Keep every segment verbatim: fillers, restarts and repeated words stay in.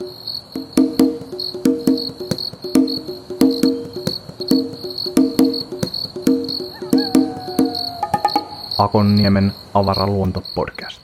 Akonniemen avaraluonto-podcast.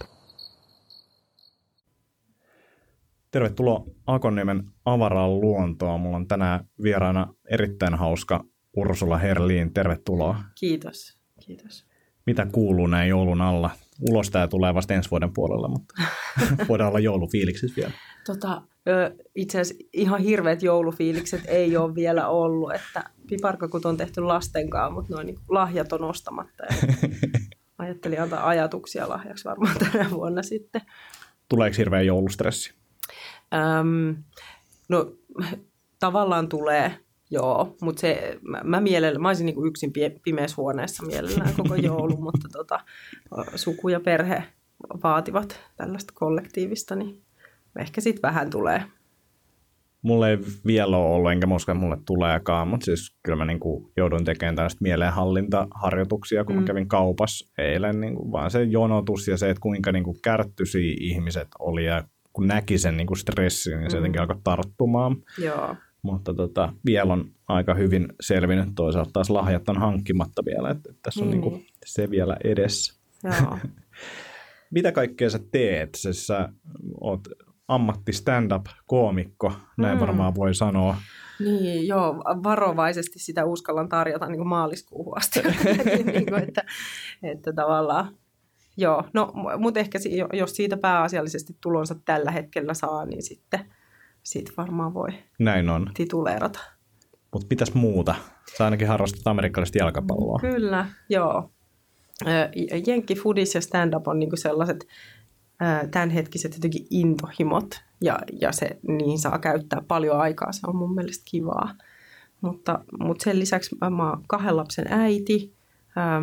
Tervetuloa Akonniemen avaraan luontoon. Mulla on tänään vieraana erittäin hauska Ursula Herlin. Tervetuloa. Kiitos. Kiitos. Mitä kuuluu näin joulun alla? Ulos tää tulee vasta ensi vuoden puolella, mutta voidaan olla joulufiiliksissä vielä. Tota, itse asiassa ihan hirveät joulufiilikset ei ole vielä ollut, että piparkakut on tehty lasten kanssa, mutta noin niin lahjat on ostamatta. Ajattelin antaa ajatuksia lahjaksi varmaan tänä vuonna sitten. Tuleeko hirveä joulustressi? Öm, no tavallaan tulee, joo, mutta se, mä, mä, mielellä, mä olisin niin kuin yksin pimeässä huoneessa mielellään koko joulu, mutta tota, suku ja perhe vaativat tällaista kollektiivista, niin ehkä sitten vähän tulee. Mulla ei vielä ole ollut, enkä usko, että mulle tuleekaan, mutta siis kyllä mä niin kuin joudun tekemään tällaista mielenhallintaharjoituksia, kun mm. mä kävin kaupassa eilen, niin kuin vaan se jonotus ja se, että kuinka niin kuin kärttyisiä ihmiset oli ja kun näki sen niin kuin stressin, niin se mm. jotenkin alkoi tarttumaan. Joo. Mutta tota, vielä on aika hyvin selvinnyt, toisaalta taas lahjat on hankkimatta vielä, että, että tässä on niin. Niin kuin se vielä edessä. Joo. Mitä kaikkea sä teet? Siis sä oot ammatti stand-up-koomikko, näin mm. varmaan voi sanoa. Niin, joo, varovaisesti sitä uskallan tarjota niin kuin maaliskuuhun asti, niin kuin, että, että tavallaan, joo, no, mutta ehkä jos siitä pääasiallisesti tulonsa tällä hetkellä saa, niin sitten sit varmaan voi näin on. Tituleerata. Mutta mitäs muuta? Sä ainakin harrastat amerikkalaista jalkapalloa. Kyllä, joo. Jenkkifudis ja stand-up on niin kuin sellaiset tämänhetkiset jotenkin intohimot ja, ja se, niihin saa käyttää paljon aikaa. Se on mun mielestä kivaa. Mutta, mutta sen lisäksi mä oon kahden lapsen äiti. Ää,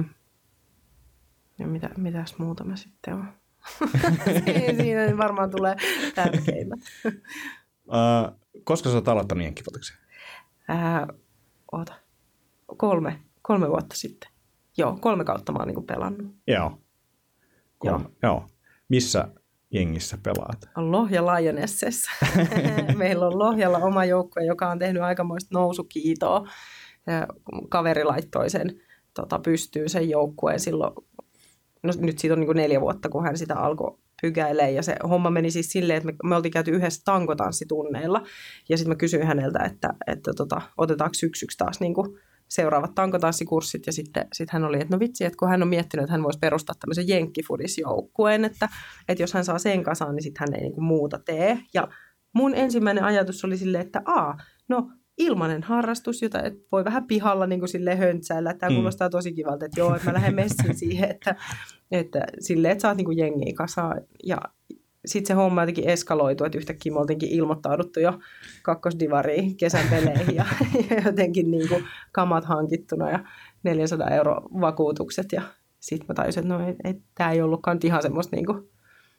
ja mitä, mitäs muuta mä sitten oon? Siinä varmaan tulee tärkeimmät. uh, koska sä oot aloittanut jenkkifudiksen? Ää, oota. Kolme. Kolme vuotta sitten. Joo, kolme kautta mä oon niin kuin pelannut. Joo. Kolme. Joo. Joo. Missä jengissä pelaat? Lohja Lionessessa. Meillä on Lohjalla oma joukkue, joka on tehnyt aikamoista nousukiitoa. Kaveri laittoi sen tota, pystyyn sen joukkueen silloin, no nyt siitä on niin kuin neljä vuotta, kun hän sitä alkoi pykäilee. Ja se homma meni siis silleen, että me, me oltiin käyty yhdessä tankotanssitunneilla. Ja sitten mä kysyin häneltä, että, että tota, otetaanko syksyksi taas niin kuin seuraavat tankotanssikurssit, ja sitten sit hän oli, että no vitsi, että kun hän on miettinyt, että hän voisi perustaa tämmöisen jenkkifudisjoukkueen, että, että jos hän saa sen kasaan, niin sitten hän ei niinku muuta tee. Ja mun ensimmäinen ajatus oli silleen, että aa, no ilmainen harrastus, jota et voi vähän pihalla niin kuin silleen höntsäillä, että tämä mm. kuulostaa tosi kivalta, että joo, että mä lähden messiin siihen, että, että silleen, että saat niin kuin jengiä kasaan. Ja sitten se homma jotenkin eskaloitu, että yhtäkkiä me oltiinkin ilmoittauduttu jo kakkosdivariin kesän peleihin ja, ja jotenkin niin kuin kamat hankittuna ja neljäsataa euro vakuutukset. Ja sitten mä tajusin, että no, et, et, tämä ei ollutkaan ihan semmoista niin kuin.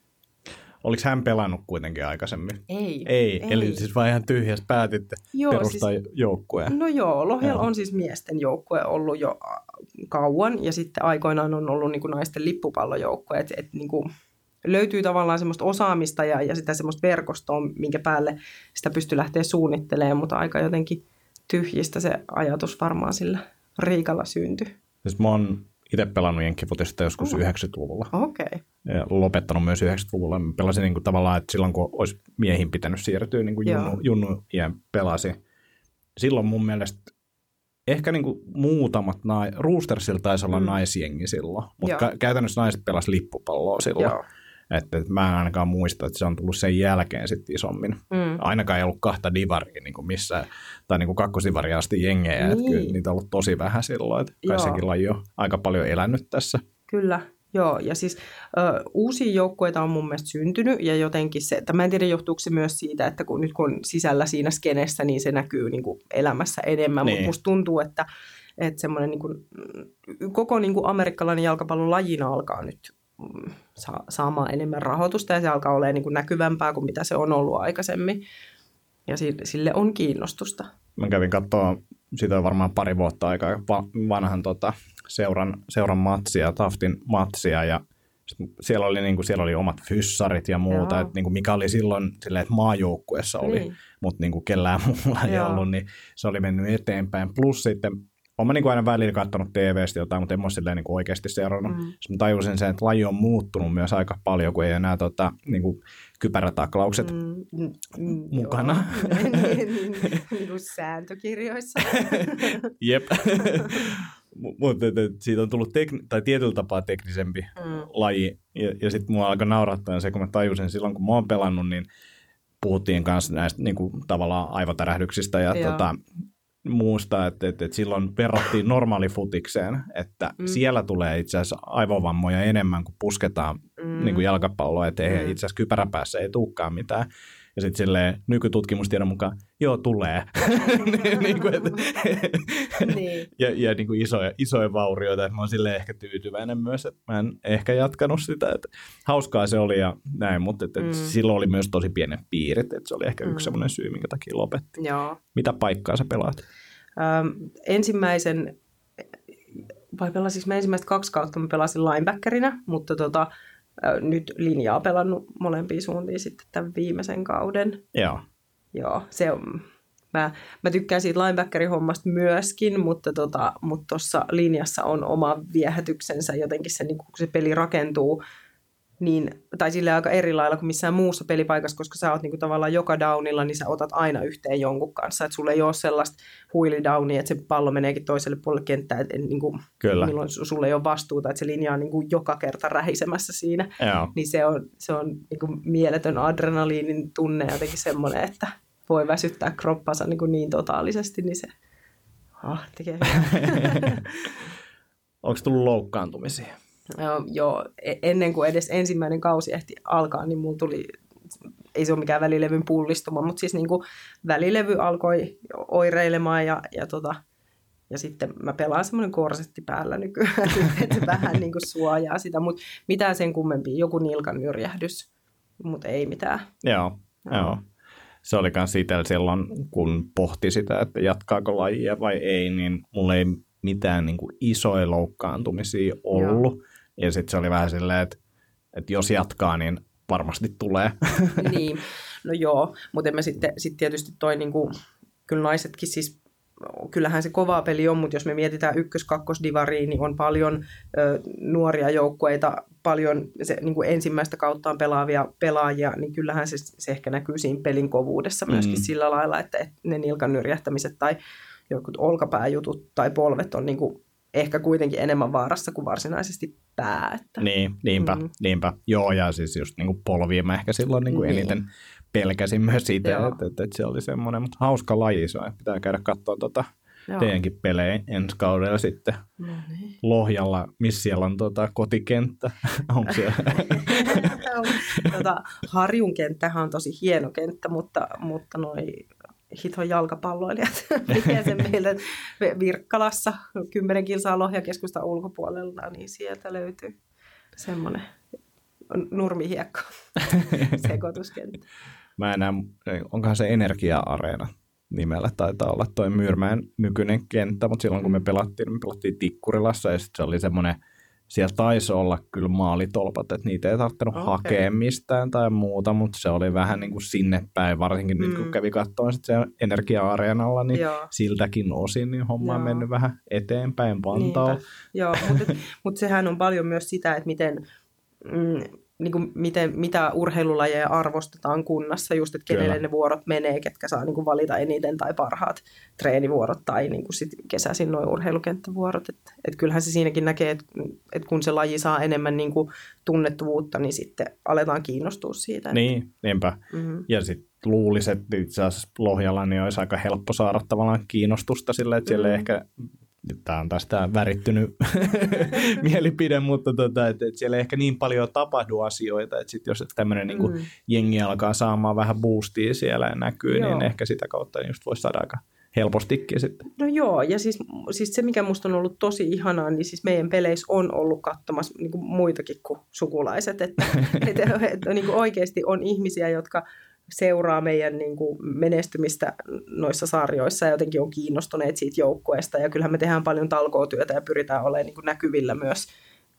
Oliko hän pelannut kuitenkin aikaisemmin? Ei. Ei, ei. Eli siis vaan ihan tyhjästä päätitte joo, perustaa siis, joukkueen. No joo, Lohjalla on siis miesten joukkue ollut jo kauan ja sitten aikoinaan on ollut niin kuin naisten lippupallojoukkue, että et, niin kuin löytyy tavallaan semmoista osaamista ja, ja sitä semmoista verkostoa, minkä päälle sitä pystyy lähteä suunnittelemaan, mutta aika jotenkin tyhjistä se ajatus varmaan sillä Riikalla syntyi. Siis mä oon itse pelannut jenkkifutista joskus oh. yhdeksänkymmentäluvulla. Okei. Okay. Ja lopettanut myös yhdeksänkymmentäluvulla. Mä pelasin niin kuin tavallaan, että silloin kun olisi miehin pitänyt siirtyä, niin kuin junnu, junnu iän pelasi. Silloin mun mielestä ehkä niin kuin muutamat, nai, Roostersilla taisi olla mm. naisjengi silloin, mutta ka- käytännössä naiset pelasi lippupalloa silloin. Joo. Että, että mä en ainakaan muista, että se on tullut sen jälkeen sitten isommin. Mm. Ainakaan ei ollut kahta divaria niin kuin missään, tai niin kuin kakkosdivaria asti jengejä, niin. Että kyllä niitä on ollut tosi vähän silloin, että kai sekin laji on aika paljon elänyt tässä. Kyllä, joo, ja siis ö, uusia joukkueita on mun mielestä syntynyt, ja jotenkin se, että mä en tiedä johtuuko se myös siitä, että kun nyt kun on sisällä siinä skenessä, niin se näkyy niin kuin elämässä enemmän, niin. Mutta musta tuntuu, että, että semmoinen niin kuin, koko niin kuin amerikkalainen jalkapallon lajina alkaa nyt Sa- saamaan enemmän rahoitusta ja se alkaa olemaan niin kuin näkyvämpää kuin mitä se on ollut aikaisemmin. Ja sille on kiinnostusta. Mä kävin katsoa, siitä on varmaan pari vuotta aikaa, vanhan tota, seuran, seuran matsia, Taftin matsia ja Sitten siellä oli, niin kuin, siellä oli omat fyssarit ja muuta, että, niin kuin, mikä oli silloin silleen, että maajoukkuessa oli, niin. mutta niin kuin kellään muulla ei Joo. ollut, niin se oli mennyt eteenpäin. Plus sitten, olen mä niin kuin aina välillä katsonut T V:stä jotain, mutta en ole silleen niin kuin oikeasti seurannut. Mm. Sitten mä tajusin sen, että laji on muuttunut myös aika paljon, kun ei enää tota, niin kuin kypärätaklaukset mm, mm, mukana. niin, niin, niin kuin sääntökirjoissa. Jep. Mutta siitä on tullut tekni- tai tietyllä tapaa teknisempi mm. laji. Ja, ja sitten mua alkoi naurattaa se, kun mä tajusin silloin, kun mä oon pelannut, niin puhuttiin kanssa näistä niin kuin, tavallaan aivotärähdyksistä ja tota, muusta, että, että, että silloin verrattiin normaalifutikseen, että mm. siellä tulee itse asiassa aivovammoja enemmän, kuin pusketaan mm. niin kuin jalkapalloa, että mm. itse asiassa kypäräpäässä ei tulekaan mitään. Ja sitten silleen nykytutkimustiedon mukaan, joo, tulee. niin kuin, että, niin. Ja, ja niin kuin isoja, isoja vaurioita, että mä oon silleen ehkä tyytyväinen myös, että mä en ehkä jatkanut sitä. Että hauskaa se oli ja näin, mutta että, mm. että silloin oli myös tosi pienet piirit, että se oli ehkä yksi mm. semmoinen syy, minkä takia lopetti. Joo. Mitä paikkaa sä pelaat? Ähm, ensimmäisen, vai pelasinko mä ensimmäistä kaksi kautta, mä pelasin linebackerina, mutta tota, nyt linjaa pelannut molempiin suuntiin sitten tämän viimeisen kauden. Joo. Joo, se on, mä, mä tykkään siitä linebackerin hommasta myöskin, mutta tota, mutta tuossa linjassa on oma viehätyksensä jotenkin se, niin kun se peli rakentuu niin, tai silleen aika eri lailla kuin missään muussa pelipaikassa, koska sä oot niin kuin tavallaan joka downilla, niin sä otat aina yhteen jonkun kanssa, että sulla ei ole sellaista huilidownia, että se pallo meneekin toiselle puolelle kenttää, että niin kuin, milloin sulla ei ole vastuuta, että se linja on niin kuin joka kerta rähisemässä siinä, Joo. niin se on, se on niin kuin mieletön adrenaliinin tunne jotenkin semmoinen, että voi väsyttää kroppansa niin, kuin niin totaalisesti, niin se ah, tekee hyvää. Onko tullut loukkaantumisia? Joo, ennen kuin edes ensimmäinen kausi ehti alkaa, niin mulla tuli, ei se ole mikään välilevyn pullistuma, mutta siis niin kuin välilevy alkoi oireilemaan ja, ja, tota, ja sitten mä pelaan semmoinen korsetti päällä nykyään, että se vähän niin kuin suojaa sitä, mutta mitään sen kummempi, joku nilkan nyrjähdys, mutta ei mitään. Joo, joo. joo. Se oli myös siitä silloin, kun pohti sitä, että jatkaako lajia vai ei, niin mulla ei mitään niin kuin isoja loukkaantumisia ollut. Joo. Ja sitten se oli vähän silleen, että, että jos jatkaa, niin varmasti tulee. Niin, no joo, mutta emme sitten sit tietysti toi, niin kuin, kyllä naisetkin siis, kyllähän se kovaa peli on, mutta jos me mietitään ykkös-kakkosdivariin, niin on paljon ö, nuoria joukkueita, paljon se, niin kuin ensimmäistä kauttaan pelaavia pelaajia, niin kyllähän se, se ehkä näkyy siinä pelin kovuudessa myöskin mm. sillä lailla, että, että ne nilkan nyrjähtämiset tai jotkut olkapääjutut tai polvet on niin kuin ehkä kuitenkin enemmän vaarassa kuin varsinaisesti pää. Että. Niin, niinpä, mm. niinpä. Joo, ja siis just niin kuin polvia mä ehkä silloin niin kuin niin. eniten pelkäsin myös siitä, että, että, että se oli semmoinen, mutta hauska laji se on. Pitää käydä katsoa tuota teidänkin pelejä ensi kaudella sitten no niin. Lohjalla, missä siellä on tuota kotikenttä. Onko siellä? tota, Harjun kenttähän on tosi hieno kenttä, mutta, mutta noi hiton jalkapalloilijat, mikä se meillä Virkkalassa, kymmenen kilsaa Lohjakeskusta ulkopuolella, niin sieltä löytyy semmoinen nurmihiekko sekoituskenttä. Mä en näe, onkohan se Energia-areena nimellä, taitaa olla toi Myyrmäen nykyinen kenttä, mutta silloin kun me pelattiin, me pelattiin Tikkurilassa ja sitten se oli semmoinen, siellä taisi olla kyllä maalitolpat, että niitä ei tarvinnut okay. hakea mistään tai muuta, mutta se oli vähän niin kuin sinne päin, varsinkin mm. nyt kun kävi katsomaan sitten se Energia-areenalla, niin Joo. siltäkin osin niin homma Joo. on mennyt vähän eteenpäin Vantaalla. Joo, mutta, mutta sehän on paljon myös sitä, että miten... Mm, niin kuin miten, mitä urheilulajeja arvostetaan kunnassa, just että kenelle Kyllä. ne vuorot menee, ketkä saa niin kuin valita eniten tai parhaat treenivuorot tai niin kuin sit kesäisin nuo urheilukenttävuorot. Että et kyllähän se siinäkin näkee, että et kun se laji saa enemmän niin kuin tunnettuvuutta, niin sitten aletaan kiinnostua siitä. Että... Niin, niinpä. Mm-hmm. Ja sitten luulisi, että itse asiassa Lohjalla niin olisi aika helppo saada tavallaan kiinnostusta sille, että siellä mm-hmm. ehkä... Tämä on taas tämä värittynyt mielipide, mutta tota, että, että siellä ei ehkä niin paljon tapahdu asioita, että sit jos tämmöinen mm. niin jengi alkaa saamaan vähän boostia siellä ja näkyy, joo. niin ehkä sitä kautta just voisi saada aika helpostikin sitten. No joo, ja siis, siis se mikä musta on ollut tosi ihanaa, niin siis meidän peleissä on ollut katsomassa niin kuin muitakin kuin sukulaiset, että, että, että, että niin kuin oikeasti on ihmisiä, jotka seuraa meidän niin kuin menestymistä noissa sarjoissa ja jotenkin on kiinnostuneet siitä joukkueesta. Ja kyllähän me tehdään paljon talkootyötä ja pyritään olemaan niin kuin näkyvillä myös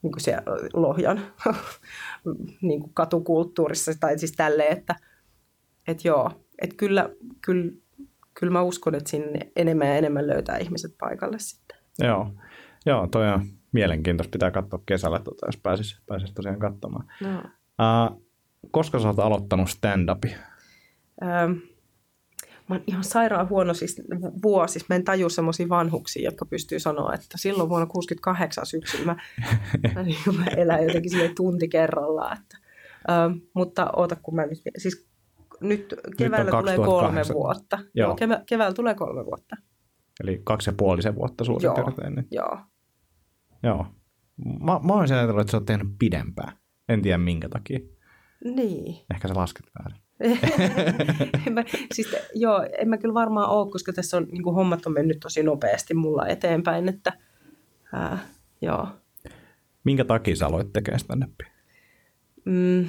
niin kuin siellä Lohjan niin kuin katukulttuurissa, tai siis tälleen, että et joo, että kyllä, kyllä, kyllä mä uskon, että sinne enemmän ja enemmän löytää ihmiset paikalle sitten. Joo, joo toi on mielenkiintoista. Pitää katsoa kesällä, tuota, jos pääsisi pääsis tosiaan katsomaan. No. Uh, koska sä oot aloittanut stand-upin? Ähm, mä oon ihan sairaan huono siis vuosi. Mä en tajua semmoisia vanhuksia, jotka pystyy sanoa, että silloin vuonna kuusikymmentäkahdeksan syksyllä mä, mä, niin mä elän jotenkin silleen tunti kerrallaan. Että, ähm, mutta oota, kun mä nyt... Siis, nyt keväällä nyt tulee kolme vuotta. Joo. Joo, kevä, keväällä tulee kolme vuotta. Eli kaksi ja puolisen vuotta suurin piirtein. Niin. Joo. Joo. Mä, mä olisin ajatellut, että sä oot tehnyt pidempään. En tiedä minkä takia. Niin. Ehkä sä lasket väärin. en mä, siis, joo, en mä kyllä varmaan ole, koska tässä on, niin kuin hommat on mennyt tosi nopeasti mulla eteenpäin. Että, ää, joo. Minkä takia sä aloit tekemään stand-upia? Mm.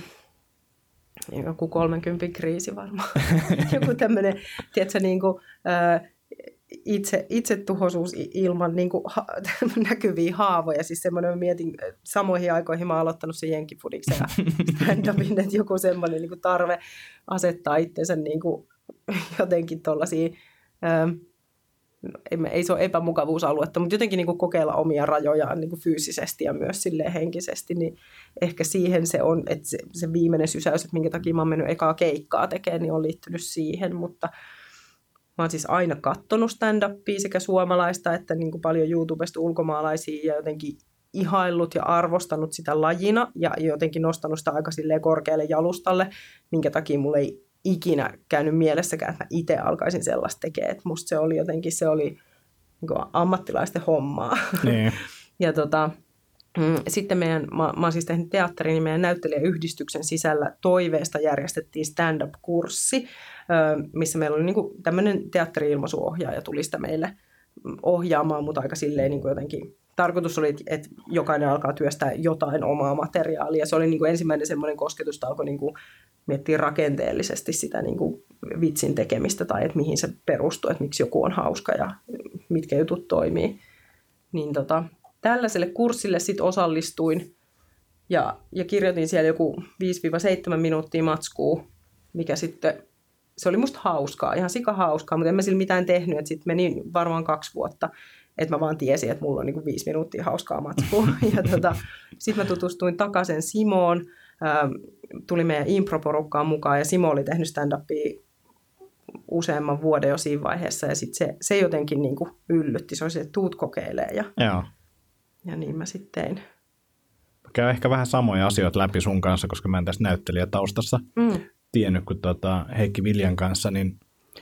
Joku kolmenkympin kriisi varmaan. Joku tämmöinen, tiedätkö, niin kuin, ää, itse, itsetuhoisuus ilman niin kuin, ha, näkyviä haavoja. Siis semmoinen, mä mietin, samoihin aikoihin mä oon aloittanut sen jenkifudiksen ja stand-upin, että joku semmoinen niin kuin tarve asettaa itsensä niin kuin, jotenkin tuollaisia, ää, ei, ei se ole epämukavuusaluetta, mutta jotenkin niin kuin kokeilla omia rajojaan niin kuin fyysisesti ja myös silleen henkisesti, niin ehkä siihen se on, että se, se viimeinen sysäys, että minkä takia mä oon mennyt ekaa keikkaa tekemään, niin on liittynyt siihen, mutta mä oon siis aina kattonut stand-upia sekä suomalaista että niin kuin paljon YouTubesta ulkomaalaisia ja jotenkin ihaillut ja arvostanut sitä lajina ja jotenkin nostanut sitä aika silleen korkealle jalustalle, minkä takia mulla ei ikinä käynyt mielessäkään, että mä itse alkaisin sellaista tekemään. Että musta se oli jotenkin, se oli niin kuin ammattilaisten hommaa. Niin. Ja tota, sitten meidän, mä, mä oon siis tehnyt teatterin, niin meidän näyttelijäyhdistyksen sisällä toiveesta järjestettiin stand-up-kurssi, missä meillä oli niin kuin tämmöinen teatteri-ilmaisuohjaaja tuli sitä meille ohjaamaan, mutta aika silleen niin kuin jotenkin. Tarkoitus oli, että jokainen alkaa työstää jotain omaa materiaalia. Se oli niin kuin ensimmäinen semmoinen kosketus, alkoi niin kuin miettiä rakenteellisesti sitä niin kuin vitsin tekemistä tai että mihin se perustuu, että miksi joku on hauska ja mitkä jutut toimii. Niin tota, tällaiselle kurssille sitten osallistuin ja, ja kirjoitin siellä joku viisi seitsemän minuuttia matskua, mikä sitten, se oli musta hauskaa, ihan sika hauskaa, mutta en mä sillä mitään tehnyt, että sitten meni varmaan kaksi vuotta, että mä vaan tiesin, että mulla on niinku viisi minuuttia hauskaa matskua. Ja tota, sitten mä tutustuin takaisin Simoon, ähm, tuli meidän improporukkaan mukaan ja Simo oli tehnyt stand-upia useamman vuoden jo siinä vaiheessa ja sitten se, se jotenkin niinku yllytti, se oli se, että tuut kokeilemaan ja, Joo. ja niin mä sitten tein. Käy ehkä vähän samoja asioita läpi sun kanssa, koska mä en tässä näyttelijätaustassa mm. tiennyt kuin tuota Heikki Viljan kanssa, niin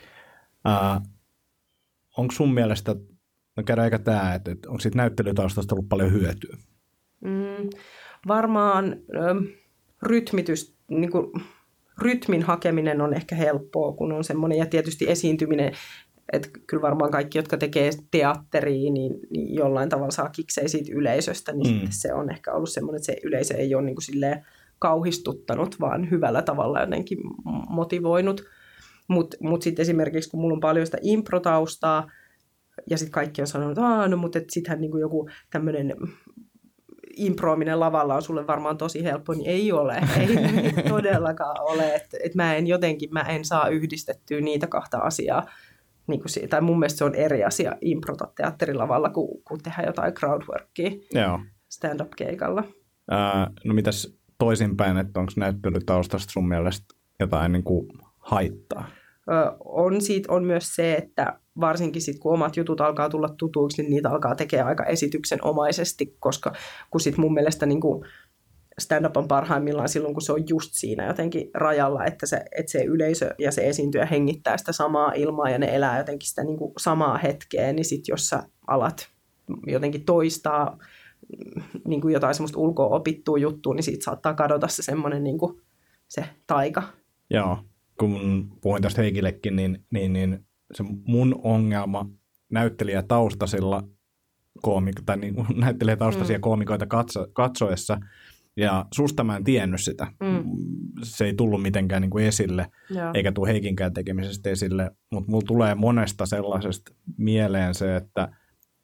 äh, onko sun mielestä, no käydään eikä tämä, että, että onko siitä näyttelytaustasta ollut paljon hyötyä? Mm, varmaan ö, rytmitys, niin kuin, rytmin hakeminen on ehkä helppoa, kun on semmoinen, ja tietysti esiintyminen, että kyllä varmaan kaikki, jotka tekee teatteria, niin, niin jollain tavalla saa kiksejä siitä yleisöstä, niin mm. sitten se on ehkä ollut semmoinen, että se yleisö ei ole niin kuin silleen kauhistuttanut, vaan hyvällä tavalla jotenkin motivoinut. Mutta mut sitten esimerkiksi, kun mulla on paljon sitä improtaustaa, ja sitten kaikki on sanonut, että no mutta sittenhän niinku joku tämmöinen improominen lavalla on sulle varmaan tosi helppo, niin ei ole. Ei, ei todellakaan ole. Että et mä en jotenkin, mä en saa yhdistettyä niitä kahta asiaa. Niin kuin, tai mun mielestä se on eri asia improta teatterilavalla, kuin, kuin tehdä jotain crowdworkia Joo. stand-up-keikalla. Ää, no mitäs toisinpäin, että onko näyttelytaustasta sun mielestä jotain niin kuin haittaa? Ö, on, siitä on myös se, että varsinkin sit, kun omat jutut alkaa tulla tutuiksi, niin niitä alkaa tekemään aika esityksenomaisesti, koska kun sit mun mielestä niin kuin stand-up on parhaimmillaan silloin, kun se on just siinä jotenkin rajalla, että se, että se yleisö ja se esiintyjä hengittää sitä samaa ilmaa ja ne elää jotenkin sitä niin kuin samaa hetkeä, niin sit jos sä alat jotenkin toistaa niin kuin jotain semmoista ulkoa opittua juttua, niin siitä saattaa kadota se semmoinen niin kuin se taika. Joo, kun puhuin tästä Heikillekin, niin, niin, niin se mun ongelma näyttelijätaustaisilla koomik- tai niin, näyttelijätaustaisia mm. koomikoita katso- katsoessa, ja susta mä en tiennyt sitä. Mm. Se ei tullut mitenkään niin kuin esille, Joo. eikä tule Heikinkään tekemisestä esille, mutta mulla tulee monesta sellaisesta mieleen se, että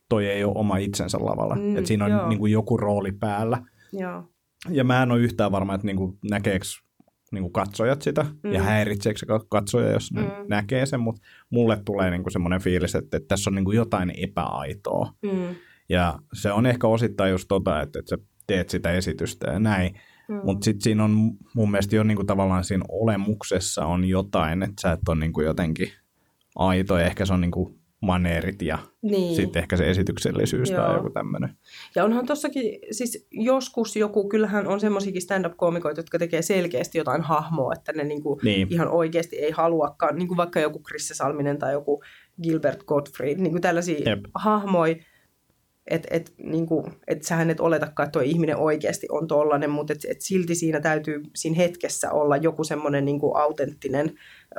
toi ei ole oma itsensä lavalla. Mm, että siinä on niin kuin joku rooli päällä. Joo. Ja mä en ole yhtään varma, että niin kuin näkeekö niin kuin katsojat sitä mm. ja häiritseekö se katsoja, jos ne mm. näkee sen, mutta mulle tulee niin kuin semmoinen fiilis, että, että tässä on niin kuin jotain epäaitoa. Mm. Ja se on ehkä osittain just tota, että, että sä teet sitä esitystä ja näin, mm. mutta sitten siinä on mun mielestä jo niin kuin tavallaan siinä olemuksessa on jotain, että sä et ole niin kuin jotenkin aito ja ehkä se on niin kuin maneerit ja niin. sitten ehkä se esityksellisyys Joo. tai joku tämmöinen. Ja onhan tossakin, siis joskus joku, kyllähän on semmoisiakin stand-up-koomikoita, jotka tekee selkeästi jotain hahmoa, että ne niinku niin. ihan oikeasti ei haluakaan, niin kuin vaikka joku Krisse Salminen tai joku Gilbert Gottfried, niin kuin tällaisia Jep. hahmoja, että et, niinku, et sähän et oletakaan, että tuo ihminen oikeasti on tollainen, mutta et, et silti siinä täytyy siinä hetkessä olla joku semmoinen niinku autenttinen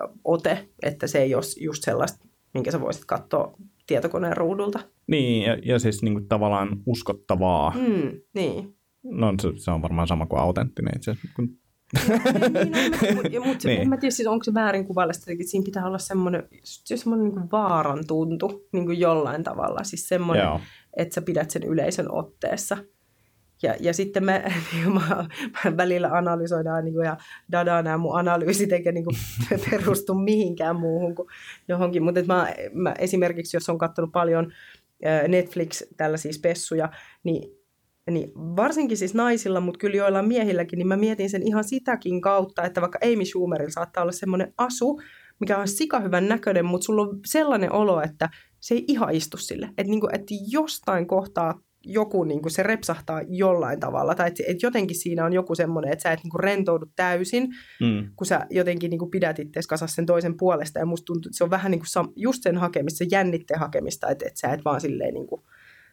ote, että se ei ole just sellaista, minkä sä voisit katsoa tietokoneen ruudulta. Niin, ja, ja siis niinku tavallaan uskottavaa. Mm, niin. No se, se on varmaan sama kuin autenttinen itse asiassa. Kun... niin, niin, mutta niin. en mä tiedä, siis onko se väärin kuvailla sitä, että siinä pitää olla semmoinen, semmoinen niin vaaran tuntu niin kuin jollain tavalla. Siis semmoinen, Joo. että sä pidät sen yleisön otteessa. Ja, ja sitten mä, niin mä, mä välillä analysoidaan, niin kuin, ja Dada nämä mun analyysit eikä niin kuin, perustu mihinkään muuhun kuin johonkin. Mutta mä, mä esimerkiksi, jos on katsonut paljon Netflix tällaisia spessuja, niin, niin varsinkin siis naisilla, mutta kyllä joillain miehilläkin, niin mä mietin sen ihan sitäkin kautta, että vaikka Amy Schumerilla saattaa olla semmoinen asu, mikä on sikahyvän näköinen, mutta sulla on sellainen olo, että se ei ihan istu sille. Että, niin kuin, että jostain kohtaa joku niin kuin se repsahtaa jollain tavalla, tai että, että jotenkin siinä on joku semmoinen, että sä et niin kuin rentoudu täysin, mm. kun sä jotenkin niin kuin pidät itseäsi kasassa sen toisen puolesta, ja musta tuntuu, että se on vähän niin kuin just sen hakemista, se jännitteen hakemista, että, että sä et vaan silleen niin kuin,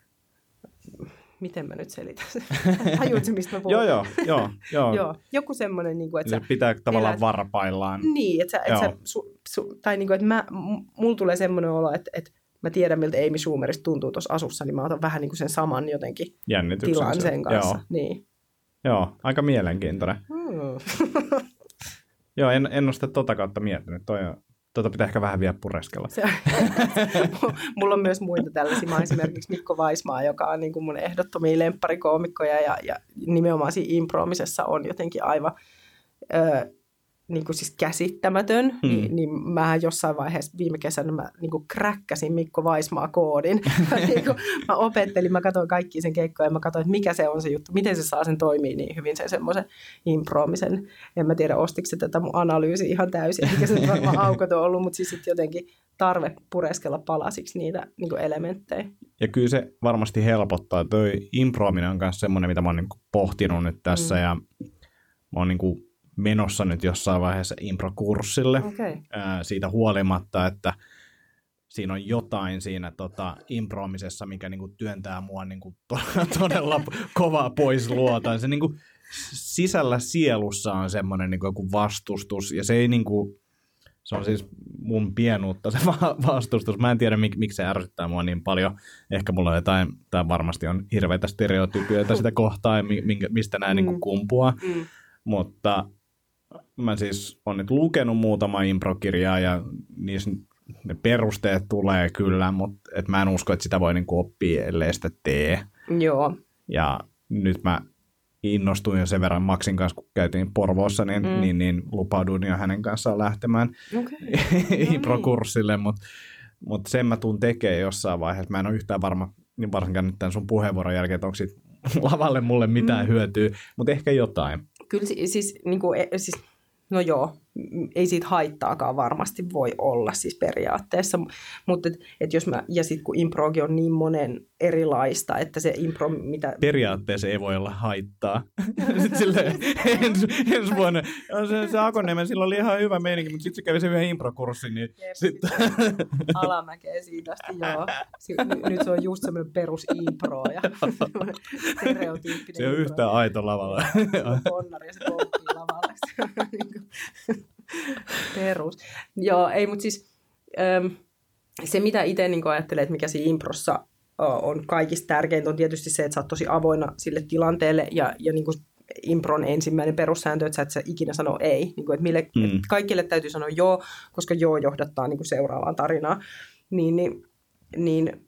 miten mä nyt selitän sen? Tajuutko, mistä mä puhun? joo, joo, joo, joo. joo. Joku semmoinen, niin kuin, että se sä pitää tavallaan elät... varpaillaan. Niin, että sä, että sä su, su, tai niin kuin, että mä, mulla tulee semmoinen olo, että, että mä tiedän, miltä Amy Schumerista tuntuu tuossa asussa, niin mä otan vähän niin kuin sen saman jotenkin tilan sen kanssa. Joo. Niin. Joo, aika mielenkiintoinen. Hmm. Joo, en, en ole sitä tota kautta miettinyt. Toi on, tota pitää ehkä vähän vielä pureskella. Se, mulla on myös muita tällaisia. Mä esimerkiksi Mikko Vaismaa, joka on niin kuin mun ehdottomia lempparikoomikkoja ja, ja nimenomaan siinä impromisessa on jotenkin aivan... Öö, niin kuin siis käsittämätön, hmm. niin, niin mähän jossain vaiheessa viime kesänä mä niin kuin kräkkäsin Mikko Vaismaa koodin. niin kuin, mä opettelin, mä katsoin kaikkia sen keikkoja ja mä katsoin, että mikä se on se juttu, miten se saa sen toimii niin hyvin, sen semmoisen improomisen. En mä tiedä, ostiko se tätä mun analyysiä ihan täysin, eikä se varmaan aukoton ollut, mutta siis sitten jotenkin tarve pureskella palasiksi niitä niin kuin elementtejä. Ja kyllä se varmasti helpottaa. Toi improominen on myös semmoinen, mitä mä oon niin kuin pohtinut nyt tässä hmm. ja mä oon niin kuin menossa nyt jossain vaiheessa improkurssille okay. ää, siitä huolimatta, että siinä on jotain siinä tota, impromisessa, mikä niinku työntää mua niinku to- todella kovaa pois luotaan. Se niinku sisällä sielussa on semmoinen niinku joku vastustus, ja se ei niinku, se on siis mun pienuutta se va- vastustus. Mä en tiedä, mik- miksi se ärsyttää mua niin paljon. Ehkä mulla on jotain, tai varmasti on hirveitä stereotypioita sitä kohtaa, minkä, mistä nämä mm. niinku kumpuaa. Mm. Mutta mä siis olen nyt lukenut muutama improkirjaa ja niissä ne perusteet tulee kyllä, mutta et mä en usko, että sitä voi niinku oppia, ellei sitä tee. Joo. Ja nyt mä innostuin jo sen verran Maxin kanssa, kun käytiin Porvoossa, niin, mm. niin, niin lupauduin jo hänen kanssaan lähtemään okay. improkurssille, mutta mut sen mä tuun tekemään jossain vaiheessa. Mä en ole yhtään varma, niin varsinkaan nyt tämän sun puheenvuoron jälkeen, että onko siitä lavalle mulle mitään mm. hyötyä, mutta ehkä jotain. Kyllä siis, niin kuin, siis, no joo, ei siitä haittaakaan varmasti voi olla siis periaatteessa, mutta et, et jos mä, ja sitten kun improgi on niin monen erilaista, että se impro, mitä... Periaatteessa ei voi olla haittaa. Sitten silleen ensi ens vuonna, se, se Akoniemen silloin oli ihan hyvä meininki, mutta sitten se kävi se yhden improkurssin, niin sitten... Alamäkeä siitä asti, joo. S- nyt se on just semmoinen perus impro ja stereotyyppinen. Se on yhtään aito lavalla. Ponnari ja se pomppii lavalle. Perus. Joo, ei, mutta siis ähm, se, mitä itse niin ajattelee, että mikä siinä improssa on kaikista tärkeintä, on tietysti se, että sä oot tosi avoinna sille tilanteelle, ja, ja niin kuin impron ensimmäinen perussääntö, että sä et sä ikinä sano ei. Niin kuin, että mille, mm. että kaikille täytyy sanoa joo, koska joo johdattaa niin kuin seuraavaan tarinaan. Niin, niin, niin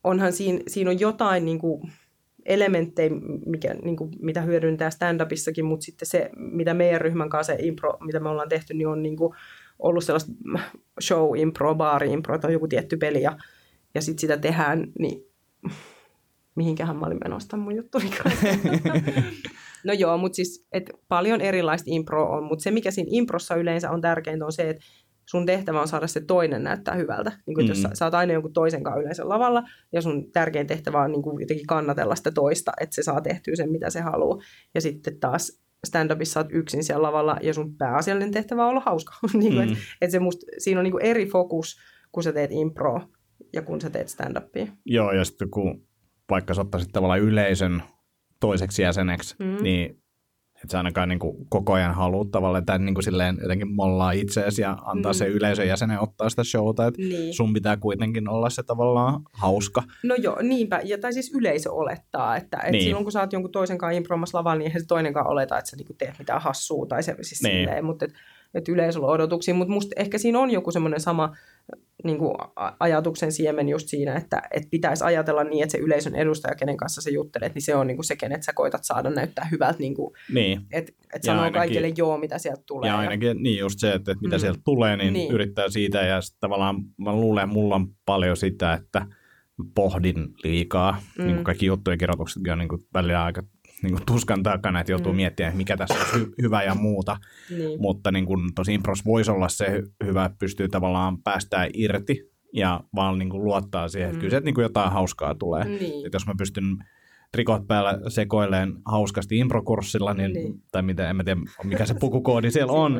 onhan siinä, siinä on jotain niin kuin elementtejä, mikä, niin kuin, mitä hyödyntää stand-upissakin, mutta sitten se, mitä meidän ryhmän kanssa se impro, mitä me ollaan tehty, niin on niin kuin ollut sellaista show-impro, baari-impro, tai joku tietty peli, ja, ja sitten sitä tehdään, niin mihinkähän mä olin menossa mun juttuni kanssa. No joo, mutta siis et paljon erilaista impro on, mutta se mikä siinä improssa yleensä on tärkeintä on se, että sun tehtävä on saada se toinen näyttää hyvältä. Niin kuin, mm. jos sä, sä oot aina jonkun toisen kanssa yleensä lavalla, ja sun tärkein tehtävä on niin kuin jotenkin kannatella sitä toista, että se saa tehtyä sen, mitä se haluaa. Ja sitten taas stand-upissa sä oot yksin siellä lavalla, ja sun pääasiallinen tehtävä on olla hauska. niin kuin, mm. et, et se musta, siinä on niin kuin eri fokus, kun sä teet improa ja kun sä teet stand-upia. Joo, ja sitten kun vaikka sä ottaisit tavallaan yleisön toiseksi jäseneksi, mm. niin että sä ainakaan niin kuin koko ajan haluat tavallaan, että niin kuin silleen jotenkin mollaa itseäsi ja antaa mm. se yleisön jäsenen ottaa sitä showta, että niin. sun pitää kuitenkin olla se tavallaan hauska. No joo, niinpä. Ja tai siis yleisö olettaa, että, että niin. silloin kun sä oot jonkun toisen kanssa improomassa lavalla, niin eihän se toinenkaan oleta, että sä niin kuin teet mitään hassua tai se siis niin. silleen, mutta että et yleisöllä on odotuksia, mutta musta ehkä siinä on joku semmoinen sama niin kuin ajatuksen siemen just siinä, että, että pitäisi ajatella niin, että se yleisön edustaja, kenen kanssa sä juttelet, niin se on niin kuin se, kenet sä koitat saada näyttää hyvältä, niin kuin, niin. että et sanoo ainakin, kaikille joo, mitä sieltä tulee. Ja ainakin ja... niin just se, että, että mitä mm. sieltä tulee, niin, niin yrittää siitä, ja tavallaan mä luulen, että mulla on paljon sitä, että pohdin liikaa, mm. niin kuin kaikki juttujen kirjoituksetkin on niin kuin välillä aika niin kuin tuskan takana, että joutuu mm. miettimään, mikä tässä on hy- hyvä ja muuta. Niin. Mutta niin kuin, tosi impros voisi olla se hyvä, että pystyy tavallaan päästään irti ja vaan niin kuin luottaa siihen, että mm. kyllä se, että niin kuin jotain hauskaa tulee. Niin. Että jos mä pystyn trikot päällä sekoileen hauskasti improkurssilla, niin, niin. tai mitä, en mä tiedä, mikä se pukukoodi siellä on.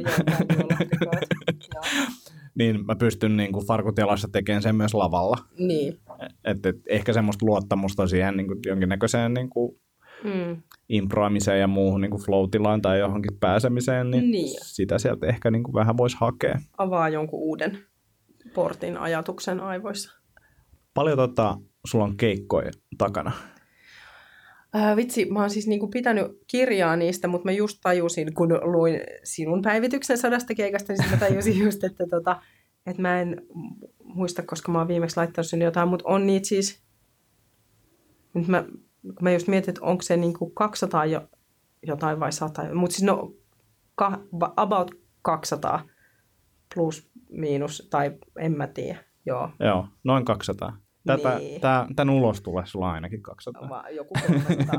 Niin mä pystyn niin kuin farkut jalassa tekemään sen myös lavalla. Niin. Että et, ehkä semmoista luottamusta siihen niin kuin jonkinnäköiseen niin kuin Mm. improamiseen ja muuhun niin kuin flow-tilaan tai johonkin pääsemiseen, niin, niin. sitä sieltä ehkä niin kuin vähän voisi hakea. Avaa jonkun uuden portin ajatuksen aivoissa. Paljon tota, sulla on keikkoja takana? Äh, vitsi, mä oon siis niin kuin pitänyt kirjaa niistä, mutta mä just tajusin, kun luin sinun päivityksen sadasta keikasta, niin mä tajusin just, että, tota, että mä en muista, koska mä oon viimeksi laittanut sinne jotain, mutta on niitä siis, nyt mä Mä just mietin, että onko se niinku kaksisataa jo, jotain vai sata, mutta siis no ka, about kaksisataa plus miinus, tai en mä tiedä, joo. Joo, noin kaksisataa. Tätä, niin. tää, tän ulos tulee sulla ainakin kaksisataa. Va, joku kolmesataa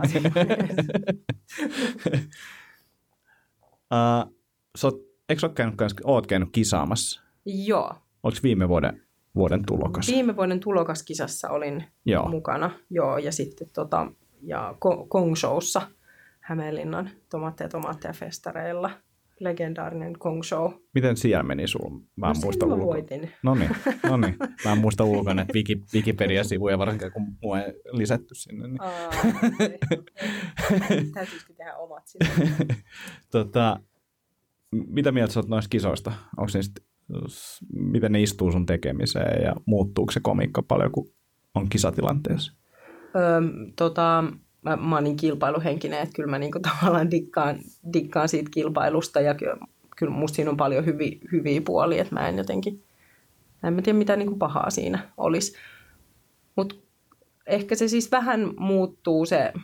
uh, so, eikö sä ole käynyt, oot käynyt kisaamassa? Joo. Oliko viime vuoden, vuoden tulokas? Viime vuoden tulokaskisassa olin joo. mukana, joo, ja sitten tota, ja Kong Showssa Hämeenlinnan tomaatteja tomaatteja festareilla. Legendaarinen Kong Show. Miten siellä meni sulla? Mä en no, muista ulkoa. voitin. Noniin, noniin. Mä en muista ulkoa näitä Wiki, Wikipedia-sivuja, varsinkin kun mua ei lisätty sinne. Niin. Aa, okay. Täytyisikö tehdä omat sinne? tota, mitä mieltä sä oot noista kisoista? Onko niistä, miten ne istuu sun tekemiseen ja muuttuuko se komiikka paljon, kun on kisatilanteessa? Öö, tota... Mä, mä oon niin kilpailuhenkinen, että kyllä mä niinku tavallaan dikkaan, dikkaan siitä kilpailusta ja kyllä, kyllä musta siinä on paljon hyviä, hyviä puolia, että mä en jotenkin, en mä tiedä mitä niinku pahaa siinä olisi. Mutta ehkä se siis vähän muuttuu se,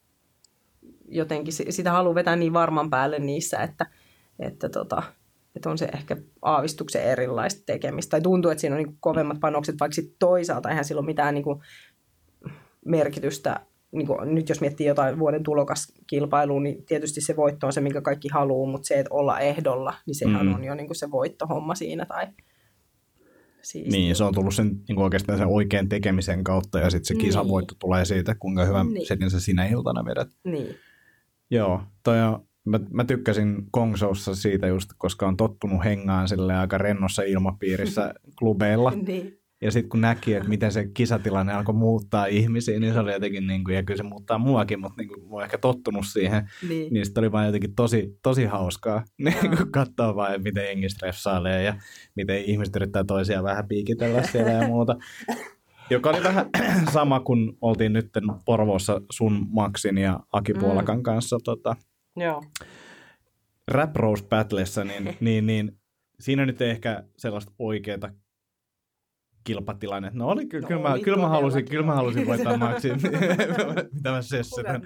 jotenkin sitä haluaa vetää niin varman päälle niissä, että, että, tota, että on se ehkä aavistuksen erilaista tekemistä. Tai tuntuu, että siinä on niinku kovemmat panokset, vaikka sit toisaalta eihän sillä ole mitään niinku merkitystä. Niin kuin, nyt jos miettii jotain vuoden tulokaskilpailua, niin tietysti se voitto on se, minkä kaikki haluaa, mutta se, että olla ehdolla, niin sehän mm. on jo niin kuin se voittohomma siinä. Tai siistiä. Niin, se on tullut sen, niin kuin oikeastaan sen oikean tekemisen kautta, ja sitten se kisavoitto niin. tulee siitä, kuinka hyvän niin. setin sä sinä iltana vedät. Niin. Joo, toi on, mä, mä tykkäsin Kong Showssa siitä just, koska on tottunut hengaan aika rennossa ilmapiirissä klubeilla. Niin. Ja sitten kun näki, että miten se kisatilanne alkoi muuttaa ihmisiä, niin se oli jotenkin, niin kuin, ja kyllä se muuttaa muakin, mutta niin kuin, mä oon ehkä tottunut siihen, niin, niin sitten oli vaan jotenkin tosi, tosi hauskaa niin kuin katsoa vaan, miten jengi stressailee ja miten ihmiset yrittää toisiaan vähän piikitellä siellä ja muuta. Joka oli vähän sama, kun oltiin nyt Porvoossa sun, Maxin ja Aki Puolakan mm. kanssa tota, Joo. Rap Roast Battlessa, niin, niin, niin siinä nyt ei ehkä sellaista oikeaa kilpatilanne. No oli kyllä, No kyllä, mä, oli kyllä, mä halusin, todellakin. kyllä mä halusin voittaa Maxin, mitä mä sesselen.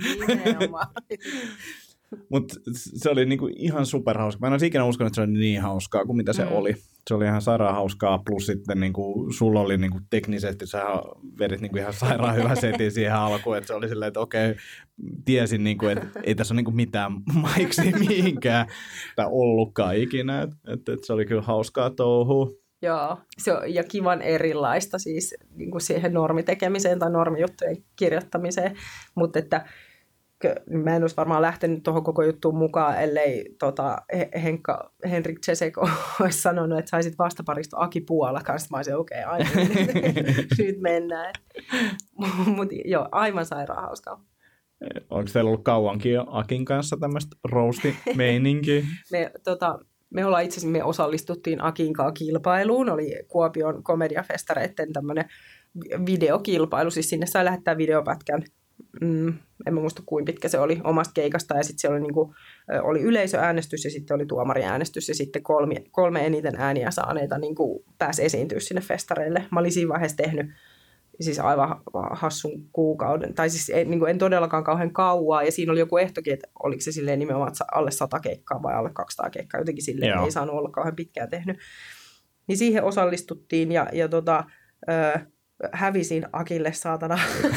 Mutta se oli niinku ihan superhauska. Mä en olisi ikinä uskonut, että se oli niin hauskaa kuin mitä se mm. oli. Se oli ihan sairaan hauskaa, plus sitten niinku, sulla oli niinku teknisesti, sä vedit niinku ihan sairaan hyvä setin siihen alkuun, että se oli silleen, että okei, tiesin, niinku, että ei tässä ole niinku mitään maiksi mihinkään tai ollutkaan ikinä, että et, et se oli kyllä hauskaa touhua. Joo, se on, ja kivan erilaista siis niin kuin siihen normitekemiseen tai normijuttujen kirjoittamiseen, mutta että mä en olisi varmaan lähtenyt tuohon koko juttuun mukaan, ellei tota, Henkka, Henrik Czesek olisi sanonut, että saisit vastaparista Aki Puola kanssa. Mä olisin, okei, okay, aivan, nyt mennään. Mutta joo, aivan sairaan hauskaa. Onko teillä ollut kauankin jo Akin kanssa tämmöistä roasti-meininkiä? me, tota, me ollaan itse asiassa, me osallistuttiin Akin kanssa kilpailuun, oli Kuopion komediafestareiden tämmöinen videokilpailu, siis sinne sai lähettää videopätkän. Mm, en mä muista kuinka pitkä se oli omasta keikasta ja sitten siellä oli, niinku, oli yleisöäänestys ja sitten oli tuomariäänestys ja sitten kolme, kolme eniten ääniä saaneita niinku, pääsi esiintyä sinne festareille. Mä olin siinä vaiheessa tehnyt siis aivan hassun kuukauden, tai siis en, niinku, en todellakaan kauhean kauaa ja siinä oli joku ehtokin, että oliko se silleen nimenomaan alle sata keikkaa vai alle kaksisataa keikkaa, jotenkin silleen, että ei saanut olla kauhean pitkään tehnyt. Niin siihen osallistuttiin ja, ja tota... Öö, hävisin Akille, saatana.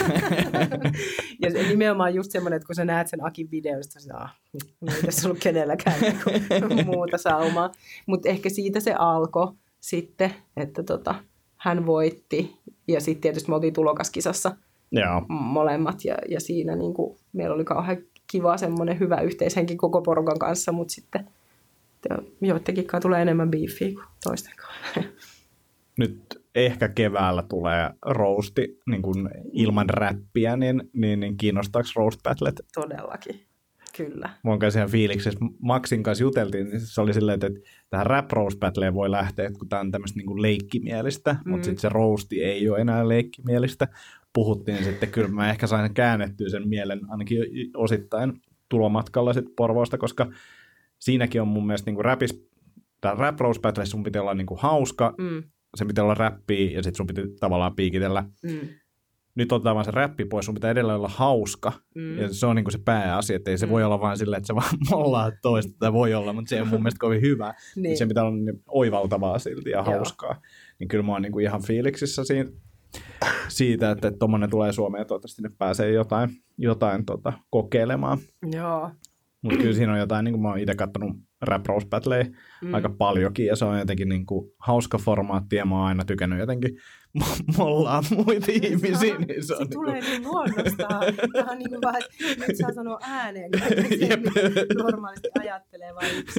Ja se nimenomaan just semmoinen, että kun sä näet sen Akin videosta, niin ah, ei tässä ollut kenelläkään muuta saumaa. Mutta ehkä siitä se alkoi sitten, että tota, hän voitti. Ja sitten tietysti me oltiin tulokaskisassa Joo. molemmat. Ja, ja siinä niin kuin, meillä oli kauhean kiva semmoinen hyvä yhteishenki koko porukan kanssa, mutta sitten joidenkin tulee enemmän biifiä kuin toisten kanssa. Nyt ehkä keväällä tulee roasti niin kuin ilman räppiä, niin, niin, niin kiinnostaako roast battlet? Todellakin, kyllä. Mä oon kanssa ihan fiiliksessä. Maxin kanssa juteltiin, niin se oli silleen, että tähän rap roast battleen voi lähteä, kun tämä on tämmöistä niin kuin leikkimielistä, mm. mutta sitten se roasti ei ole enää leikkimielistä. Puhuttiin sitten, kyllä mä ehkä sain käännettyä sen mielen ainakin osittain tulomatkalla sitten Porvoosta, koska siinäkin on mun mielestä niin kuin rapis, tämä rap roast battle sun pitää olla niin kuin hauska, mm. se pitää olla räppiä ja sitten sun pitää tavallaan piikitellä. Mm. Nyt otetaan vaan se räppi pois, sun pitää edelleen olla hauska. Mm. Ja se on niinku se pääasia, että ei se mm. voi olla vaan silleen, että se vaan mollaa toista. Tai voi olla, mutta se on mun mielestä kovin hyvä. Niin. Se pitää olla niin oivaltavaa silti ja hauskaa. Joo. Niin kyllä mä oon niinku ihan fiiliksissä siitä, siitä että tommonen tulee Suomeen ja toivottavasti nyt pääsee jotain, jotain tota, kokeilemaan. Joo. Mutta kyllä siinä on jotain, niin kuin mä oon itse katsonut rap roast battleja mm. aika paljonkin, ja se on jotenkin niin kuin hauska formaatti, ja mä oon aina tykännyt jotenkin mollaa muita ihmisiä. Niin se, se on tulee niin luonnostaan. Vähän niin kuin vaan, että nyt saa sanoa ääneen, kun se normaalisti ajattelee vain yksin.